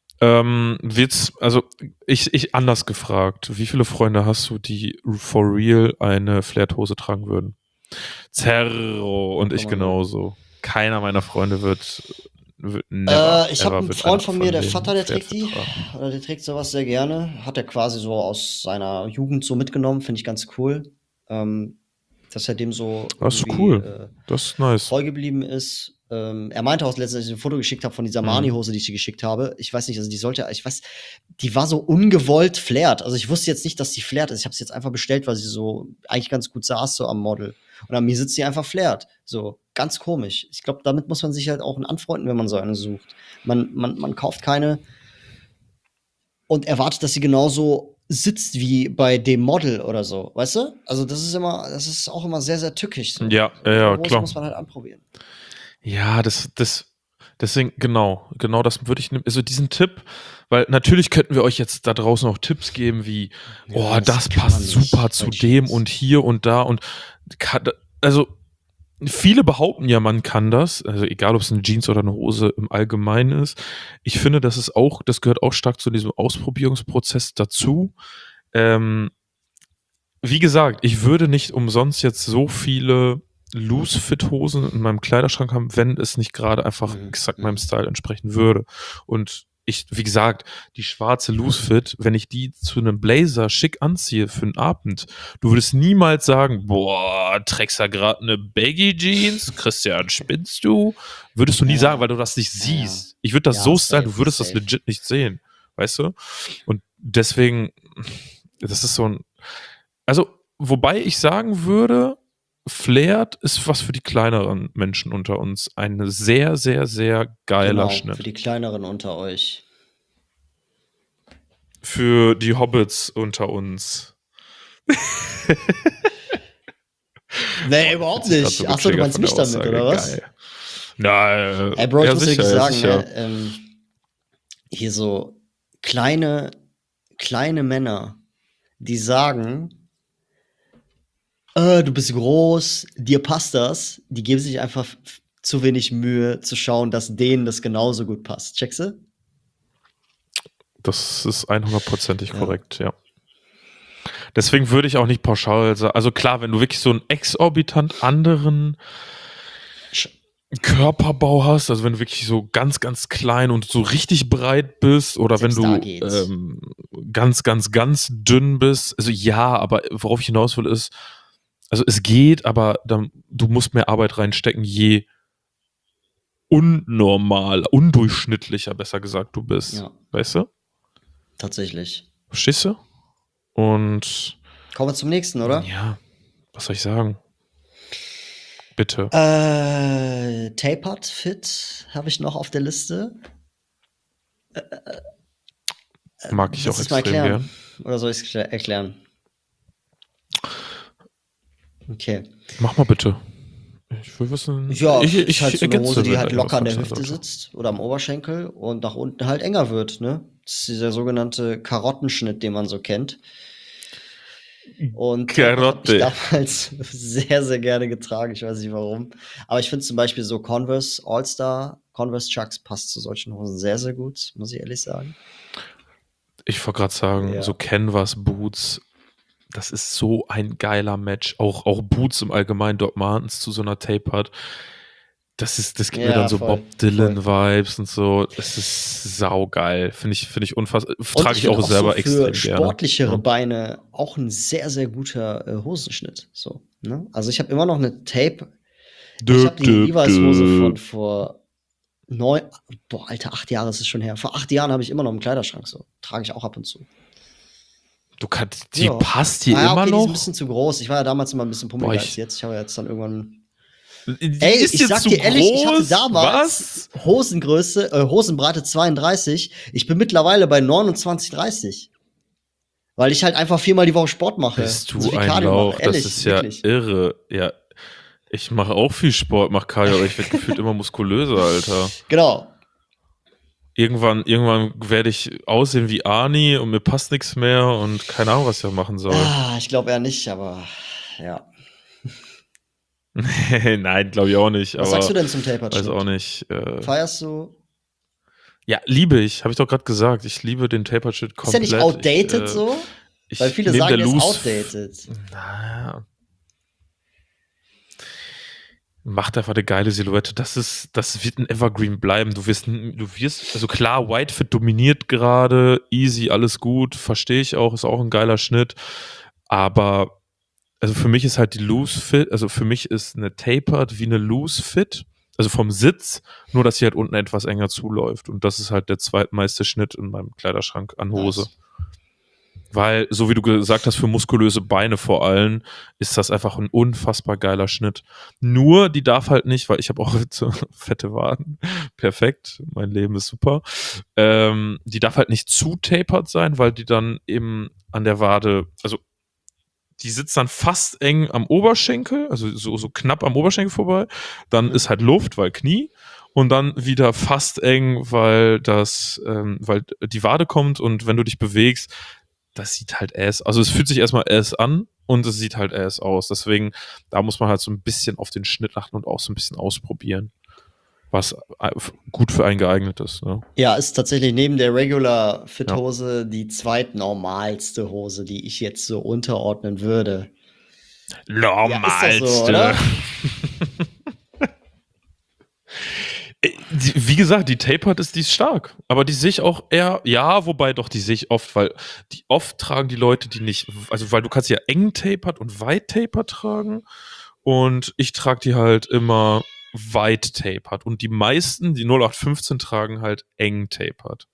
Ich anders gefragt. Wie viele Freunde hast du, die for real eine Flared-Hose tragen würden? Zerro und ich genauso. Keiner meiner Freunde wird never. Ich habe einen Freund von mir, der Vater, der trägt die. Oder der trägt sowas sehr gerne. Hat er quasi so aus seiner Jugend so mitgenommen. Finde ich ganz cool. Dass er dem so das ist cool. Das ist nice. Treu geblieben ist. Er meinte auch letztens, als ich ein Foto geschickt habe von dieser Marni-Hose, die ich dir geschickt habe. Ich weiß nicht, also die war so ungewollt flared. Also ich wusste jetzt nicht, dass die flared ist. Ich habe sie jetzt einfach bestellt, weil sie so eigentlich ganz gut saß so am Model. Und an mir sitzt sie einfach flared. So, ganz komisch. Ich glaube, damit muss man sich halt auch anfreunden, wenn man so eine sucht. Man kauft keine und erwartet, dass sie genauso sitzt wie bei dem Model oder so, weißt du? Also das ist auch immer sehr, sehr tückisch. So. Ja, klar. Muss man halt anprobieren. Ja, deswegen, genau das würde ich nehmen. Also diesen Tipp, weil natürlich könnten wir euch jetzt da draußen auch Tipps geben, wie, das passt super zu dem und hier und da und also viele behaupten ja, man kann das, also egal ob es eine Jeans oder eine Hose im Allgemeinen ist. Ich finde, das gehört auch stark zu diesem Ausprobierungsprozess dazu. Wie gesagt, ich würde nicht umsonst jetzt so viele Loose-Fit-Hosen in meinem Kleiderschrank haben, wenn es nicht gerade einfach exakt meinem Style entsprechen würde. Und wie gesagt, die schwarze Loose-Fit, wenn ich die zu einem Blazer schick anziehe für einen Abend, du würdest niemals sagen, boah, trägst ja gerade eine Baggy-Jeans, Christian, spinnst du? Würdest du nie sagen, weil du das nicht siehst. Ja. Ich würde das so stylen, du würdest das legit nicht sehen. Weißt du? Und deswegen, das ist so ein, also, wobei ich sagen würde, Flared ist was für die kleineren Menschen unter uns. Ein sehr, sehr, sehr geiler Schnitt. Für die kleineren unter euch. Für die Hobbits unter uns. Nee, überhaupt nicht. Achso, du meinst mich damit, oder was? Geil. Na, ey, Bro, ich muss wirklich sagen, hier so kleine Männer, die sagen, du bist groß, dir passt das, die geben sich einfach zu wenig Mühe zu schauen, dass denen das genauso gut passt. Checkst du? Das ist 100%ig korrekt, ja. Deswegen würde ich auch nicht pauschal sagen, also klar, wenn du wirklich so einen exorbitant anderen Körperbau hast, also wenn du wirklich so ganz, ganz klein und so richtig breit bist oder wenn du ganz, ganz, ganz dünn bist, also ja, aber worauf ich hinaus will ist, also es geht, aber du musst mehr Arbeit reinstecken, je undurchschnittlicher, besser gesagt, du bist. Ja. Weißt du? Tatsächlich. Verstehst du? Und kommen wir zum nächsten, oder? Ja. Was soll ich sagen? Bitte. Tapered Fit habe ich noch auf der Liste. Mag ich auch extrem gern. Oder soll ich es erklären? Okay. Mach mal bitte. Ich will wissen. Ja, ich halt so eine Hose, die halt locker an der Hüfte sitzt oder am Oberschenkel und nach unten halt enger wird, ne? Das ist dieser sogenannte Karottenschnitt, den man so kennt. Und Karotte. Ich damals sehr, sehr gerne getragen. Ich weiß nicht warum. Aber ich finde zum Beispiel so Converse All-Star, Converse Chucks passt zu solchen Hosen sehr, sehr gut, muss ich ehrlich sagen. Ich wollte gerade sagen, so Canvas Boots, das ist so ein geiler Match. Auch Boots im Allgemeinen, Doc Martens zu so einer Tapered. Das gibt mir dann so voll, Bob Dylan-Vibes und so. Das ist saugeil. Finde ich unfassbar. Trage ich auch selber extrem gerne. Für sportlichere Beine auch ein sehr, sehr guter Hosenschnitt. So, ne? Also ich habe immer noch eine Tape. Ich habe die Levi's-Hose von vor 8 Jahre ist es schon her. Vor 8 Jahren habe ich immer noch im Kleiderschrank so. Trage ich auch ab und zu. Die passt hier immer noch? Die ist ein bisschen zu groß. Ich war ja damals immer ein bisschen pummeliger als jetzt. Ich habe jetzt dann irgendwann. Ich sag dir ehrlich, ich hatte damals Hosenbreite 32. Ich bin mittlerweile bei 29, 30. Weil ich halt einfach 4-mal die Woche Sport mache. Bist du ein Lauch? Ehrlich, das ist ja wirklich irre. Ja, ich mache auch viel Sport, mache Cardio, aber ich werde gefühlt immer muskulöser, Alter. Genau. Irgendwann werde ich aussehen wie Arnie und mir passt nichts mehr und keine Ahnung, was ich da machen soll. Ich glaube eher nicht, aber ja. Nein, glaube ich auch nicht, Was sagst du aber denn zum weiß auch Tapered-Schnitt? nicht. Feierst du? Ja, liebe ich, habe ich doch gerade gesagt. Ich liebe den Tapered Shit Ist der nicht komplett. outdated so? Weil Ich viele nehme sagen, der der ist Loose. outdated. Naja. Macht einfach eine geile Silhouette. Das wird ein Evergreen bleiben. Also klar, Whitefit dominiert gerade, easy, alles gut, verstehe ich auch, ist auch ein geiler Schnitt. Aber also für mich ist halt die Loose Fit, also für mich ist eine Tapered wie eine Loose Fit, also vom Sitz, nur dass sie halt unten etwas enger zuläuft. Und das ist halt der zweitmeiste Schnitt in meinem Kleiderschrank an Hose. Nice. Weil, so wie du gesagt hast, für muskulöse Beine vor allem, ist das einfach ein unfassbar geiler Schnitt. Nur, die darf halt nicht, weil ich habe auch so fette Waden. Perfekt, mein Leben ist super. Die darf halt nicht zu tapert sein, weil die dann eben an der Wade, also die sitzt dann fast eng am Oberschenkel, also so knapp am Oberschenkel vorbei. Dann ist halt Luft, weil Knie. Und dann wieder fast eng, weil die Wade kommt und wenn du dich bewegst, das sieht halt also es fühlt sich erstmal an und es sieht halt aus. Deswegen, da muss man halt so ein bisschen auf den Schnitt achten und auch so ein bisschen ausprobieren, was gut für einen geeignet ist. Ne? Ja, ist tatsächlich neben der Regular Fit Hose die zweitnormalste Hose, die ich jetzt so unterordnen würde. Normalste. Ja, ist doch so, oder? Wie gesagt, die Tapered die ist stark. Aber die sehe ich auch eher, ja, wobei doch, die sehe ich oft, weil oft tragen die Leute die nicht, also weil du kannst ja eng Tapered und weit Tapered tragen. Und ich trage die halt immer weit Tapered. Und die meisten, die 0815 tragen halt eng Tapered.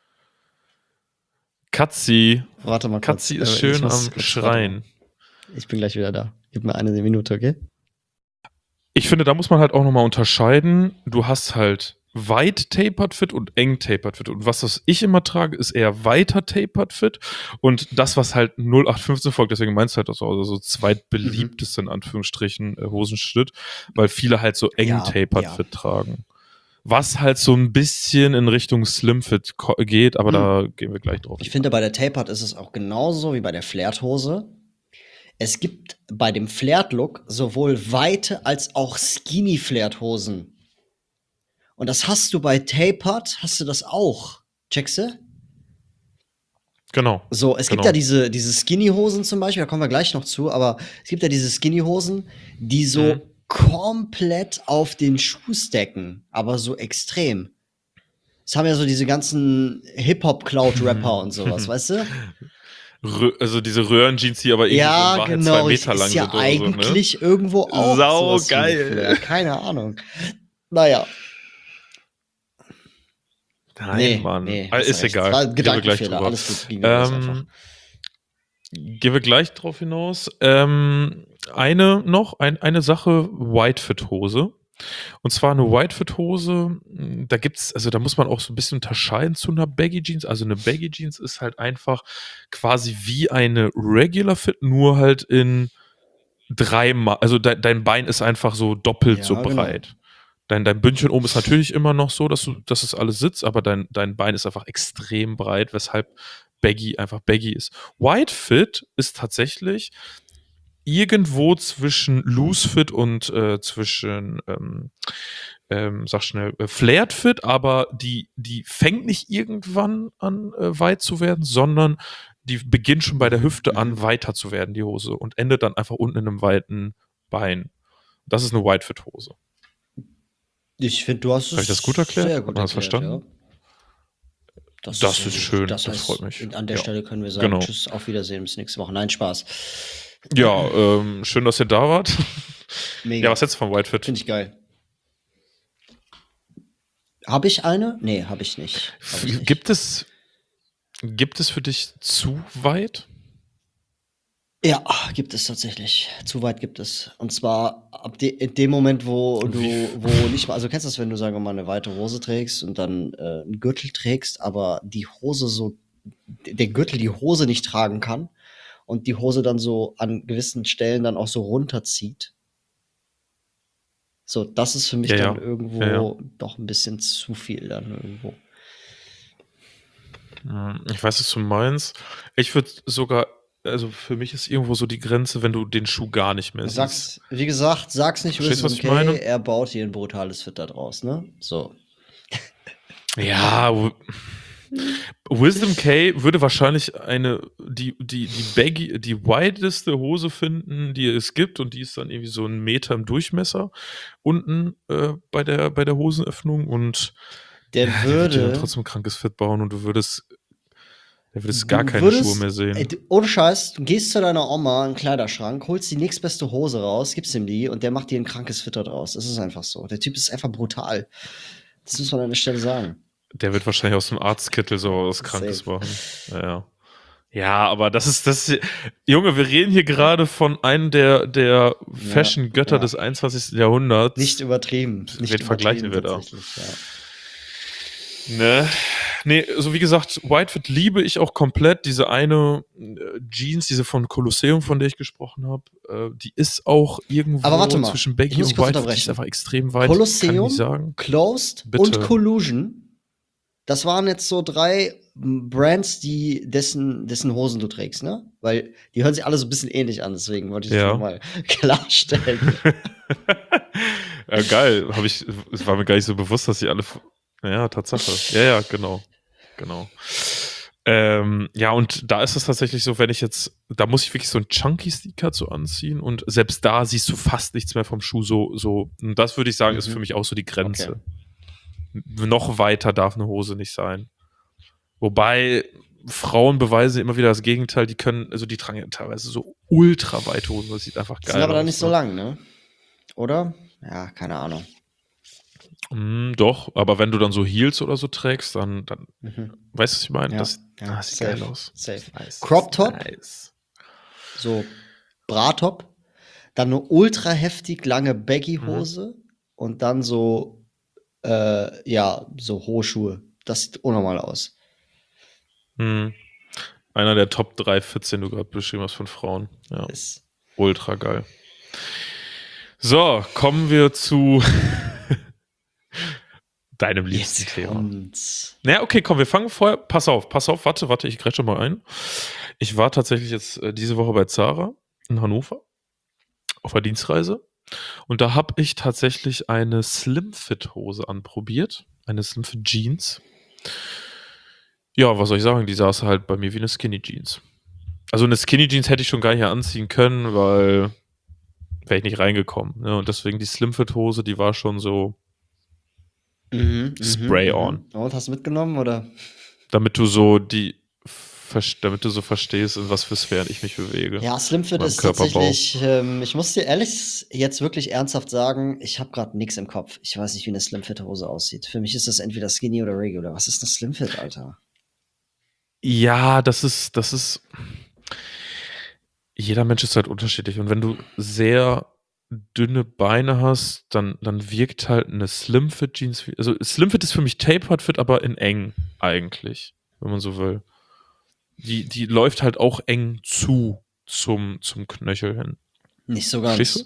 Katzi. Warte mal kurz. Katzi ist schön am Schreien. Ich bin gleich wieder da. Gib mir eine Minute, okay? Ich finde, da muss man halt auch nochmal unterscheiden. Du hast halt weit Tapered Fit und eng Tapered Fit. Und was ich immer trage, ist eher weiter Tapered Fit. Und das, was halt 0815 folgt, deswegen meinst du halt auch so zweitbeliebteste, in Anführungsstrichen, Hosenschnitt, weil viele halt so eng Tapered Fit tragen. Was halt so ein bisschen in Richtung Slim Fit geht, aber da gehen wir gleich drauf. Ich finde, bei der Tapered ist es auch genauso wie bei der Flared-Hose. Es gibt bei dem Flared-Look sowohl weite als auch Skinny-Flared-Hosen. Und das hast du bei Tapered, hast du das auch. Checkst du? Genau. So, es gibt ja diese Skinny-Hosen zum Beispiel, da kommen wir gleich noch zu, aber es gibt ja diese Skinny-Hosen, die so komplett auf den Schuh stacken, aber so extrem. Das haben ja so diese ganzen Hip-Hop-Cloud-Rapper und sowas, weißt du? Also diese Röhrenjeans, die aber irgendwie so in Wahrheit 2 Meter lang ist ja sind. Oder eigentlich so, ne? irgendwo auch sau geil. Keine Ahnung. Naja. Nein, Mann. Ist egal. War Gedankenfehler. Alles gut. Gehen wir gleich drauf hinaus. Eine Sache, Whitefit-Hose. Und zwar eine Whitefit-Hose, da muss man auch so ein bisschen unterscheiden zu einer Baggy Jeans. Also eine Baggy Jeans ist halt einfach quasi wie eine Regular Fit, nur halt in dreimal. Also dein Bein ist einfach so doppelt so breit. Genau. Dein Bündchen oben ist natürlich immer noch so, dass es alles sitzt, aber dein Bein ist einfach extrem breit, weshalb Baggy einfach Baggy ist. Wide Fit ist tatsächlich irgendwo zwischen Loose Fit und zwischen sag schnell, Flared Fit, aber die fängt nicht irgendwann an, weit zu werden, sondern die beginnt schon bei der Hüfte an, weiter zu werden, die Hose, und endet dann einfach unten in einem weiten Bein. Das ist eine Wide Fit Hose. Ich finde, du hast es Habe ich das gut erklärt? sehr gut erklärt, verstanden. Ja. Das ist schön, das freut mich. An der Stelle können wir sagen, tschüss, auf Wiedersehen, bis nächste Woche. Nein, Spaß. Ja, schön, dass ihr da wart. Mega. Ja, was hältst du von Wide Fit? Finde ich geil. Habe ich eine? Nee, habe ich nicht. Gibt es für dich zu weit? Ja, gibt es tatsächlich. Zu weit gibt es. Und zwar in dem Moment, wo nicht mal, also kennst du das, wenn du, sagen wir mal, eine weite Hose trägst und dann einen Gürtel trägst, aber die Hose der Gürtel die Hose nicht tragen kann und die Hose dann so an gewissen Stellen dann auch so runterzieht. So, das ist für mich dann irgendwo doch ein bisschen zu viel dann irgendwo. Ich weiß, was du meinst. Ich würde sogar, also für mich ist irgendwo so die Grenze, wenn du den Schuh gar nicht mehr siehst. Wie gesagt, sag's nicht Verstehst du, was Wisdom ich meine? K, er baut hier ein brutales Fit da draus, ne? So. Ja, Wisdom K würde wahrscheinlich die baggy, die wideste Hose finden, die es gibt, und die ist dann irgendwie so 1 Meter im Durchmesser unten bei der Hosenöffnung, und Der der wird dir dann würde, trotzdem ein krankes Fit bauen, und der würdest gar du keine Schuhe würdest, mehr sehen. ohne Scheiß, du gehst zu deiner Oma in den Kleiderschrank, holst die nächstbeste Hose raus, gibst ihm die und der macht dir ein krankes Fit da draus. Das ist einfach so. Der Typ ist einfach brutal. Das muss man an der Stelle sagen. Der wird wahrscheinlich aus dem Arztkittel so was Krankes Safe. machen. Ja. Ja, aber das ist, Junge, wir reden hier gerade von einem der Fashion-Götter des 21. Jahrhunderts. Nicht übertrieben. Nicht Wen vergleichen wir da? tatsächlich, ja. Ne? Nee, so wie gesagt, Whitefit liebe ich auch komplett. Diese eine Jeans, diese von Colosseum, von der ich gesprochen habe, die ist auch irgendwo Aber warte mal, zwischen ich Baggy muss und kurz Whitefit. Die unterbrechen. ist einfach extrem weit, kann ich Colosseum, nicht sagen. Closed Bitte. und Collusion. Das waren jetzt so 3 Brands, dessen Hosen du trägst, ne? Weil die hören sich alle so ein bisschen ähnlich an, deswegen wollte ich das Ja. nochmal klarstellen. Ja, geil. Es war mir gar nicht so bewusst, dass die alle. Ja, Tatsache. Ja, genau. Ja, und da ist es tatsächlich so, da muss ich wirklich so einen Chunky-Sneaker so anziehen, und selbst da siehst du fast nichts mehr vom Schuh so. Und das würde ich sagen, ist für mich auch so die Grenze. Okay. Noch weiter darf eine Hose nicht sein. Wobei Frauen beweisen immer wieder das Gegenteil, die tragen ja teilweise so ultra weite Hosen, das sieht einfach geil aus. Sind aber dann nicht so lang, ne? Oder? Ja, keine Ahnung. Doch, aber wenn du dann so Heels oder so trägst, dann weißt du, was ich meine? Ja, das sieht geil aus. Safe. Nice. Crop Top, Nice. so Bra-Top, dann eine ultra heftig lange Baggy-Hose und dann so so hohe Schuhe. Das sieht unnormal aus. Einer der Top 3 Fits, den du gerade beschrieben hast von Frauen. Ja. Ist ultra geil. So, kommen wir zu deinem liebsten Thema. Naja, okay, komm, wir fangen vorher. Pass auf, warte, ich grätsche mal ein. Ich war tatsächlich jetzt diese Woche bei Zara in Hannover auf einer Dienstreise. Und da habe ich tatsächlich eine Slim-Fit-Hose anprobiert. Eine Slim-Fit Jeans. Ja, was soll ich sagen? Die saß halt bei mir wie eine Skinny Jeans. Also eine Skinny Jeans hätte ich schon gar nicht anziehen können, weil wäre ich nicht reingekommen. Ne? Und deswegen die Slim-Fit-Hose, die war schon so Spray-on. Und hast du mitgenommen, oder? Damit du so verstehst, in was für Sphären ich mich bewege. Ja, Slimfit ist tatsächlich, ich muss dir ehrlich jetzt wirklich ernsthaft sagen, ich habe gerade nichts im Kopf. Ich weiß nicht, wie eine Slimfit-Hose aussieht. Für mich ist das entweder Skinny oder Regular. Was ist eine Slimfit, Alter? Ja, das ist jeder Mensch ist halt unterschiedlich. Und wenn du sehr dünne Beine hast, dann wirkt halt eine Slimfit-Jeans. Also Slimfit ist für mich Tapered Fit, aber in eng eigentlich, wenn man so will. Die läuft halt auch eng zum Knöchel hin. Nicht so ganz. Verstehst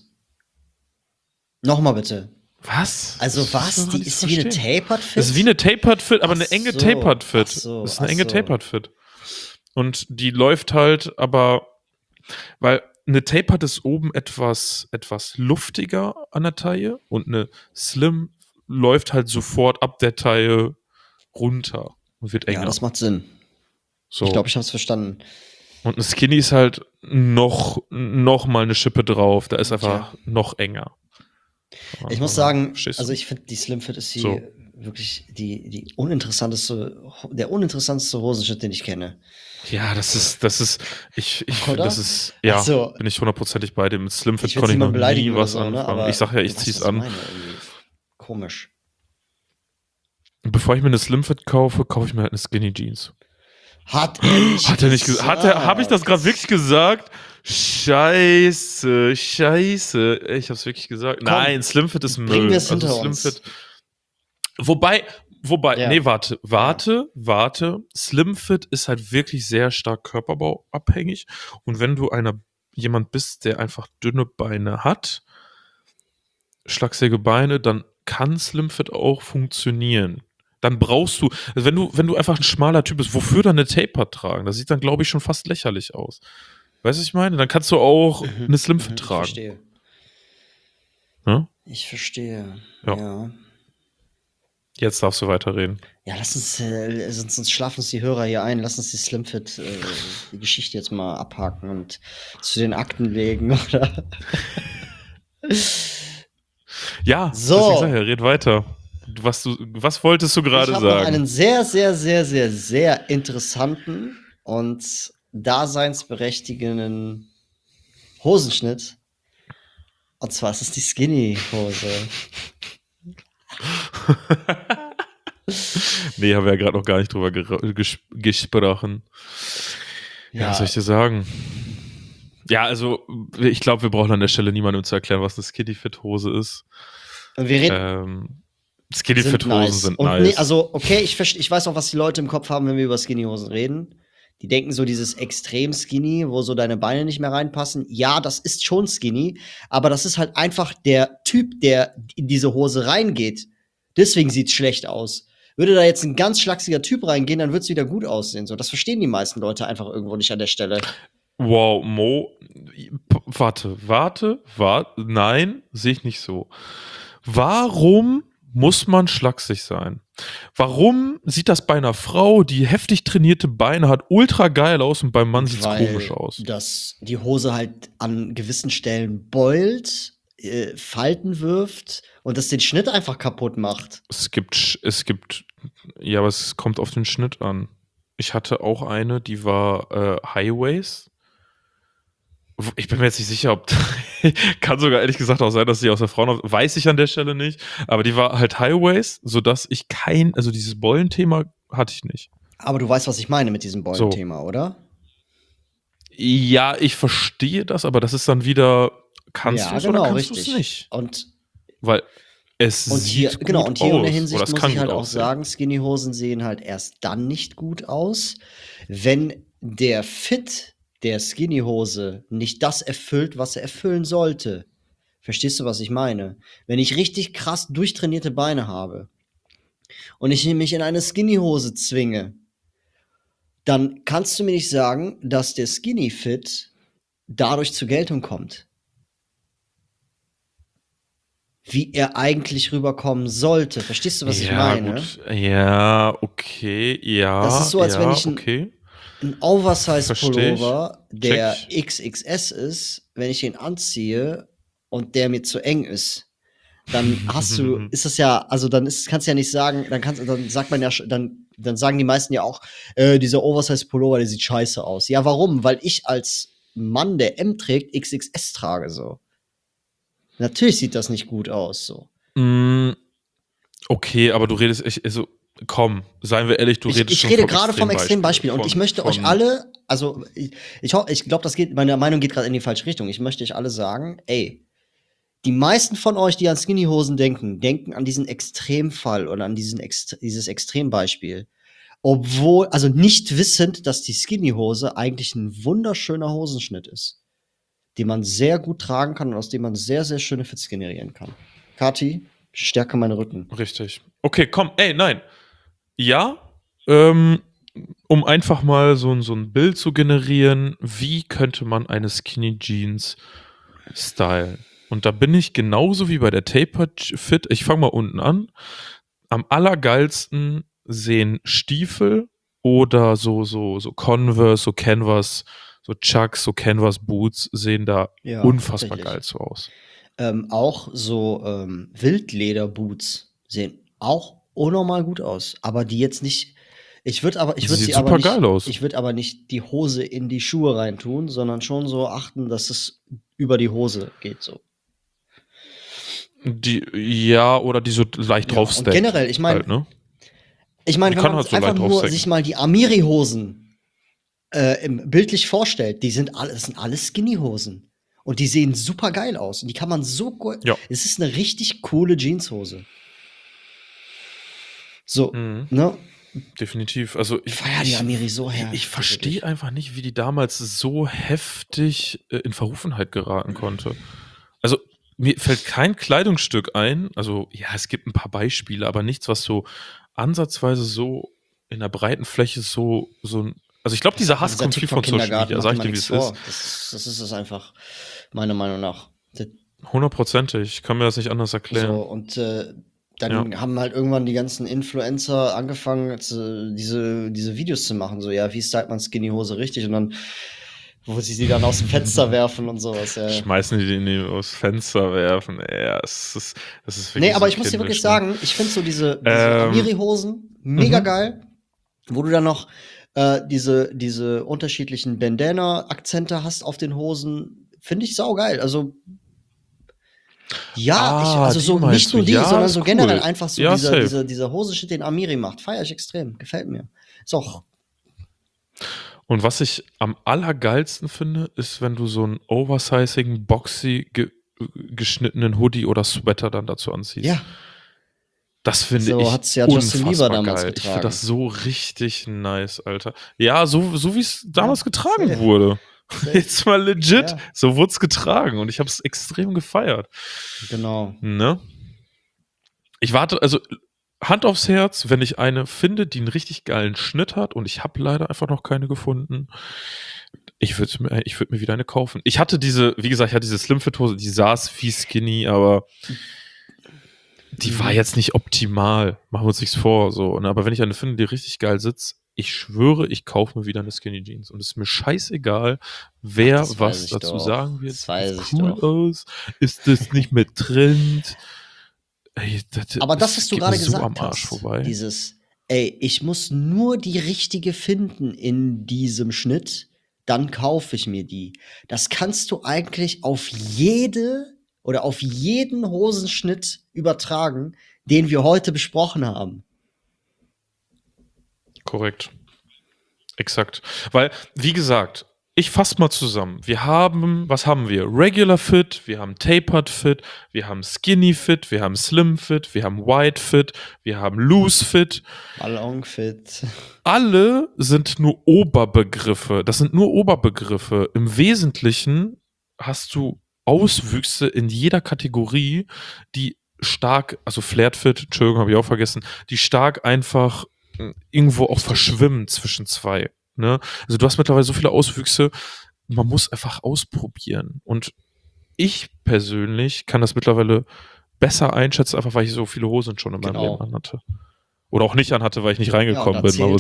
du? Nochmal bitte. Was? Also was? Die ist wie eine Tapered Fit? Das ist wie eine Tapered Fit, aber eine enge Tapered Fit. Das ist eine enge Tapered Fit. Und die läuft halt aber, weil eine Tapered ist oben etwas luftiger an der Taille und eine Slim läuft halt sofort ab der Taille runter und wird enger. Ja, das macht Sinn. So. Ich glaube, ich habe es verstanden. Und eine Skinny ist halt noch mal eine Schippe drauf. Da ist einfach noch enger. Ich muss sagen, also ich finde, die Slimfit ist wirklich der uninteressanteste Hosenschnitt, den ich kenne. Ja, das ist, ich finde, das ist, ja, also, bin ich hundertprozentig bei dem. Mit Slimfit konnte ich noch nie was anfangen. Ne? Ich sag ja, ich zieh's an. Komisch. Bevor ich mir eine Slimfit kaufe ich mir halt eine Skinny Jeans. Hat er nicht gesagt? Habe ich das gerade wirklich gesagt? Scheiße. Ich hab's wirklich gesagt. Komm, nein, Slimfit ist Müll. Bringen wir es hinter uns. Wobei, nee, warte. Slimfit ist halt wirklich sehr stark körperbauabhängig. Und wenn du jemand bist, der einfach dünne Beine hat, schlagselige Beine, dann kann Slimfit auch funktionieren. Dann brauchst du, also wenn du einfach ein schmaler Typ bist, wofür dann eine Taper tragen? Das sieht dann, glaube ich, schon fast lächerlich aus. Weißt du, was ich meine? Dann kannst du auch eine Slimfit Ich tragen. verstehe. Ne? Ich verstehe. Ja. Ja. Jetzt darfst du weiterreden. Ja, lass uns, sonst schlafen uns die Hörer hier ein. Lass uns die Slimfit, die Geschichte jetzt mal abhaken und zu den Akten legen, oder? Ja, So. deswegen sag ich ja, red weiter. Was wolltest du gerade Ich habe noch sagen? einen sehr, sehr, sehr, sehr, sehr interessanten und daseinsberechtigenden Hosenschnitt. Und zwar ist es die Skinny-Hose. Nee, haben wir ja gerade noch gar nicht drüber gesprochen. Ja, was soll ich dir sagen? Ja, also ich glaube, wir brauchen an der Stelle niemandem zu erklären, was eine Skinny-Fit-Hose ist. Und wir reden. Skinny-Fit-Hosen sind Und nice. nee, also, okay, ich weiß auch, was die Leute im Kopf haben, wenn wir über Skinny-Hosen reden. Die denken so dieses extrem Skinny, wo so deine Beine nicht mehr reinpassen. Ja, das ist schon Skinny, aber das ist halt einfach der Typ, der in diese Hose reingeht. Deswegen sieht's schlecht aus. Würde da jetzt ein ganz schlachsiger Typ reingehen, dann wird's wieder gut aussehen. So, das verstehen die meisten Leute einfach irgendwo nicht an der Stelle. Wow, Mo, warte, nein, sehe ich nicht so. Warum muss man schlaksig sein? Warum sieht das bei einer Frau, die heftig trainierte Beine hat, ultra geil aus und beim Mann sieht es komisch aus? Dass die Hose halt an gewissen Stellen beult, Falten wirft und das den Schnitt einfach kaputt macht. Ja, aber es kommt auf den Schnitt an. Ich hatte auch eine, die war Highways. Ich bin mir jetzt nicht sicher, ob kann sogar ehrlich gesagt auch sein, dass sie aus der Frauen, weiß ich an der Stelle nicht, aber die war halt Highways, sodass ich also dieses Bollenthema hatte ich nicht. Aber du weißt, was ich meine mit diesem Bollenthema, oder? Ja, ich verstehe das, aber das ist dann wieder, kannst du es oder kannst du es nicht? Und weil es sieht gut aus. Und hier in der Hinsicht muss ich halt auch aussehen. sagen, Skinny-Hosen sehen halt erst dann nicht gut aus, wenn der Fit der Skinny-Hose nicht das erfüllt, was er erfüllen sollte. Verstehst du, was ich meine? Wenn ich richtig krass durchtrainierte Beine habe und ich mich in eine Skinny-Hose zwinge, dann kannst du mir nicht sagen, dass der Skinny-Fit dadurch zur Geltung kommt. Wie er eigentlich rüberkommen sollte. Verstehst du, was ich meine? Gut. Ja, okay, ja. Das ist so, als wenn ich ein Oversize-Pullover, der XXS ist, wenn ich ihn anziehe und der mir zu eng ist, dann ist das ja, also kannst du ja nicht sagen, dann sagt man ja, dann sagen die meisten ja auch, dieser Oversize-Pullover, der sieht scheiße aus. Ja, warum? Weil ich als Mann, der M trägt, XXS trage, so. Natürlich sieht das nicht gut aus, so. Okay, aber du redest also komm, seien wir ehrlich, ich rede gerade vom Extrembeispiel und ich möchte euch alle, also ich glaube, meine Meinung geht gerade in die falsche Richtung. Ich möchte euch alle sagen, ey, die meisten von euch, die an Skinny-Hosen denken an diesen Extremfall oder an dieses Extrembeispiel. Obwohl, also nicht wissend, dass die Skinny-Hose eigentlich ein wunderschöner Hosenschnitt ist, den man sehr gut tragen kann und aus dem man sehr, sehr schöne Fits generieren kann. Kati, stärke meinen Rücken. Richtig. Okay, komm, nein. Ja, um einfach mal so ein Bild zu generieren, wie könnte man eine Skinny Jeans stylen? Und da bin ich genauso wie bei der Tapered Fit. Ich fange mal unten an. Am allergeilsten sehen Stiefel oder so Converse, so Canvas, so Chucks, so Canvas Boots sehen da unfassbar geil so aus. Auch so Wildleder-Boots sehen auch unnormal gut aus, aber die jetzt nicht. Ich würde aber nicht die Hose in die Schuhe reintun, sondern schon so achten, dass es über die Hose geht so. Oder die so leicht draufstecken. Und generell, ich meine, halt, ne? wenn man halt so einfach nur sich mal die Amiri-Hosen bildlich vorstellt, das sind alles Skinny-Hosen. Und die sehen super geil aus. Und die kann man so gut. Ja. Es ist eine richtig coole Jeanshose. So, ne? Definitiv. Also ich feiere die Amiri so her. Ich verstehe einfach nicht, wie die damals so heftig in Verrufenheit geraten konnte. Also mir fällt kein Kleidungsstück ein. Also ja, es gibt ein paar Beispiele, aber nichts, was so ansatzweise so in der breiten Fläche so ein. Also ich glaube, dieser Hass kommt viel von Social Media, sag ich dir, wie es ist. Das ist es einfach, meiner Meinung nach. 100%, ich kann mir das nicht anders erklären. So, und dann haben halt irgendwann die ganzen Influencer angefangen, diese Videos zu machen. So, ja, wie stylt man Skinny-Hose richtig? Und dann, wo sie dann aus dem Fenster werfen und sowas. Ja. Schmeißen die aus Fenster werfen. Ja, das ist wirklich. Nee, aber so ich muss dir wirklich kindisch, sagen, ich finde so diese Amiri-Hosen mega geil, wo du dann noch diese unterschiedlichen Bandana-Akzente hast auf den Hosen. Finde ich saugeil. Also ja, also so nicht nur die, sondern so generell einfach so dieser Hosenschnitt, den Amiri macht. Feier ich extrem. Gefällt mir. Ist auch. Und was ich am allergeilsten finde, ist, wenn du so einen oversizigen, boxy geschnittenen Hoodie oder Sweater dann dazu anziehst. Ja. Das finde So ich hat's ja Justin Bieber damals geil. getragen. Ich finde das so richtig nice, Alter. Ja, so wie es damals getragen wurde. Jetzt mal legit. Ja. So wurde es getragen und ich habe es extrem gefeiert. Genau. Ne? Ich warte, also Hand aufs Herz, wenn ich eine finde, die einen richtig geilen Schnitt hat, und ich habe leider einfach noch keine gefunden, ich würde mir wieder eine kaufen. Ich hatte diese Slimfit-Hose, die saß wie skinny, aber die war jetzt nicht optimal. Machen wir uns nichts vor. So. Aber wenn ich eine finde, die richtig geil sitzt, ich schwöre, ich kaufe mir wieder eine Skinny Jeans. Und es ist mir scheißegal, wer was dazu sagen wird. Das weiß ich cool aus? Ist das nicht mehr Trend? Ey, aber das, was du gerade gesagt am Arsch hast, vorbei. Ich muss nur die richtige finden in diesem Schnitt, dann kaufe ich mir die. Das kannst du eigentlich auf jeden Hosenschnitt übertragen, den wir heute besprochen haben. Korrekt. Exakt. Weil, wie gesagt, ich fasse mal zusammen. Was haben wir? Regular Fit, wir haben Tapered Fit, wir haben Skinny Fit, wir haben Slim Fit, wir haben Wide Fit, wir haben Loose Fit. Ballon Fit. Alle sind nur Oberbegriffe. Das sind nur Oberbegriffe. Im Wesentlichen hast du Auswüchse in jeder Kategorie, die stark, also Flared Fit, Entschuldigung, habe ich auch vergessen, die stark einfach irgendwo auch verschwimmen zwischen zwei. Ne? Also du hast mittlerweile so viele Auswüchse, man muss einfach ausprobieren. Und ich persönlich kann das mittlerweile besser einschätzen, einfach weil ich so viele Hosen schon in meinem Leben anhatte. Oder auch nicht anhatte, weil ich nicht reingekommen bin. Da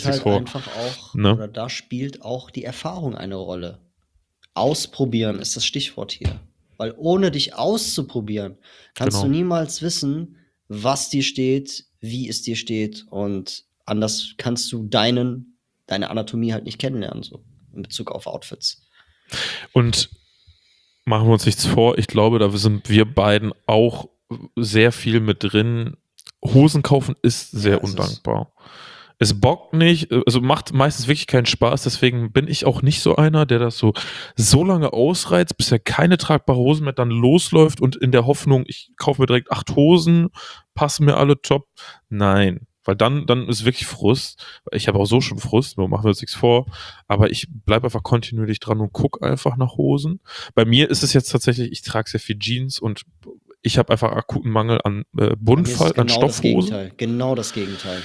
spielt auch die Erfahrung eine Rolle. Ausprobieren ist das Stichwort hier. Weil ohne dich auszuprobieren, kannst du niemals wissen, was dir steht, wie es dir steht, und anders kannst du deine Anatomie halt nicht kennenlernen, so in Bezug auf Outfits. Und machen wir uns nichts vor, ich glaube, da sind wir beiden auch sehr viel mit drin. Hosen kaufen ist sehr undankbar. Es bockt nicht, also macht meistens wirklich keinen Spaß, deswegen bin ich auch nicht so einer, der das so lange ausreizt, bis er keine tragbare Hosen mehr dann losläuft und in der Hoffnung, ich kaufe mir direkt 8 Hosen, passen mir alle top. Nein, weil dann ist wirklich Frust. Ich habe auch so schon Frust, nur machen wir uns nichts vor, aber ich bleibe einfach kontinuierlich dran und gucke einfach nach Hosen. Bei mir ist es jetzt tatsächlich, ich trage sehr viel Jeans und ich habe einfach akuten Mangel an Buntfalten, an Stoffhosen. Genau das Gegenteil.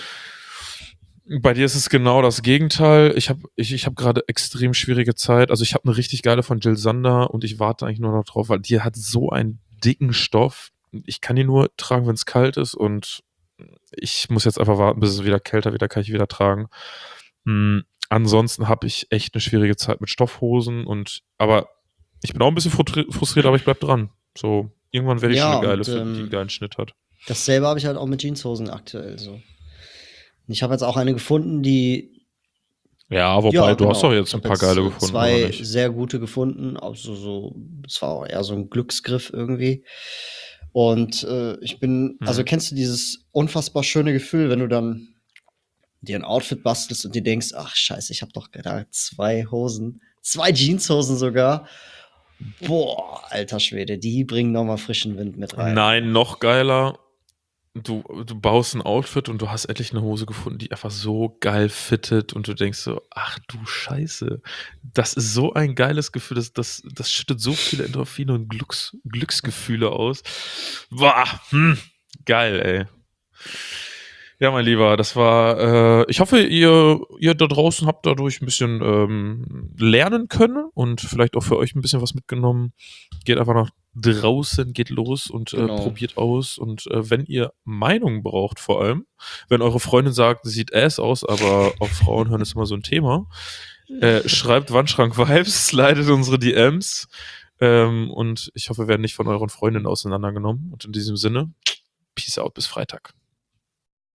Bei dir ist es genau das Gegenteil. Ich hab gerade extrem schwierige Zeit. Also ich habe eine richtig geile von Jill Sander und ich warte eigentlich nur noch drauf, weil die hat so einen dicken Stoff. Ich kann die nur tragen, wenn es kalt ist, und ich muss jetzt einfach warten, bis es wieder kälter wird, kann ich wieder tragen. Ansonsten habe ich echt eine schwierige Zeit mit Stoffhosen, aber ich bin auch ein bisschen frustriert, aber ich bleib dran. So, irgendwann werde ich schon eine geile finden, die einen geilen Schnitt hat. Dasselbe habe ich halt auch mit Jeanshosen aktuell so. Ich habe jetzt auch eine gefunden, die. Ja, wobei, du hast doch jetzt ein paar geile gefunden. 2 sehr gute gefunden. Also es war auch eher so ein Glücksgriff irgendwie. Und ich bin, also kennst du dieses unfassbar schöne Gefühl, wenn du dann dir ein Outfit bastelst und dir denkst, ach scheiße, ich habe doch gerade 2 Hosen, 2 Jeanshosen sogar. Boah, alter Schwede, die bringen nochmal frischen Wind mit rein. Nein, noch geiler. Du baust ein Outfit und du hast endlich eine Hose gefunden, die einfach so geil fittet, und du denkst so, ach du Scheiße, das ist so ein geiles Gefühl, das schüttet so viele Endorphine und Glücksgefühle aus. Boah, geil, ey. Ja, mein Lieber, das war, ich hoffe, ihr da draußen habt dadurch ein bisschen lernen können und vielleicht auch für euch ein bisschen was mitgenommen. Geht einfach nach draußen, geht los und Genau. probiert aus. Und wenn ihr Meinungen braucht, vor allem, wenn eure Freundin sagt, sie sieht ass aus, aber auf Frauen hören ist immer so ein Thema, schreibt Wandschrank-Vibes, slidet unsere DMs. Und ich hoffe, wir werden nicht von euren Freundinnen auseinandergenommen. Und in diesem Sinne, Peace out, bis Freitag.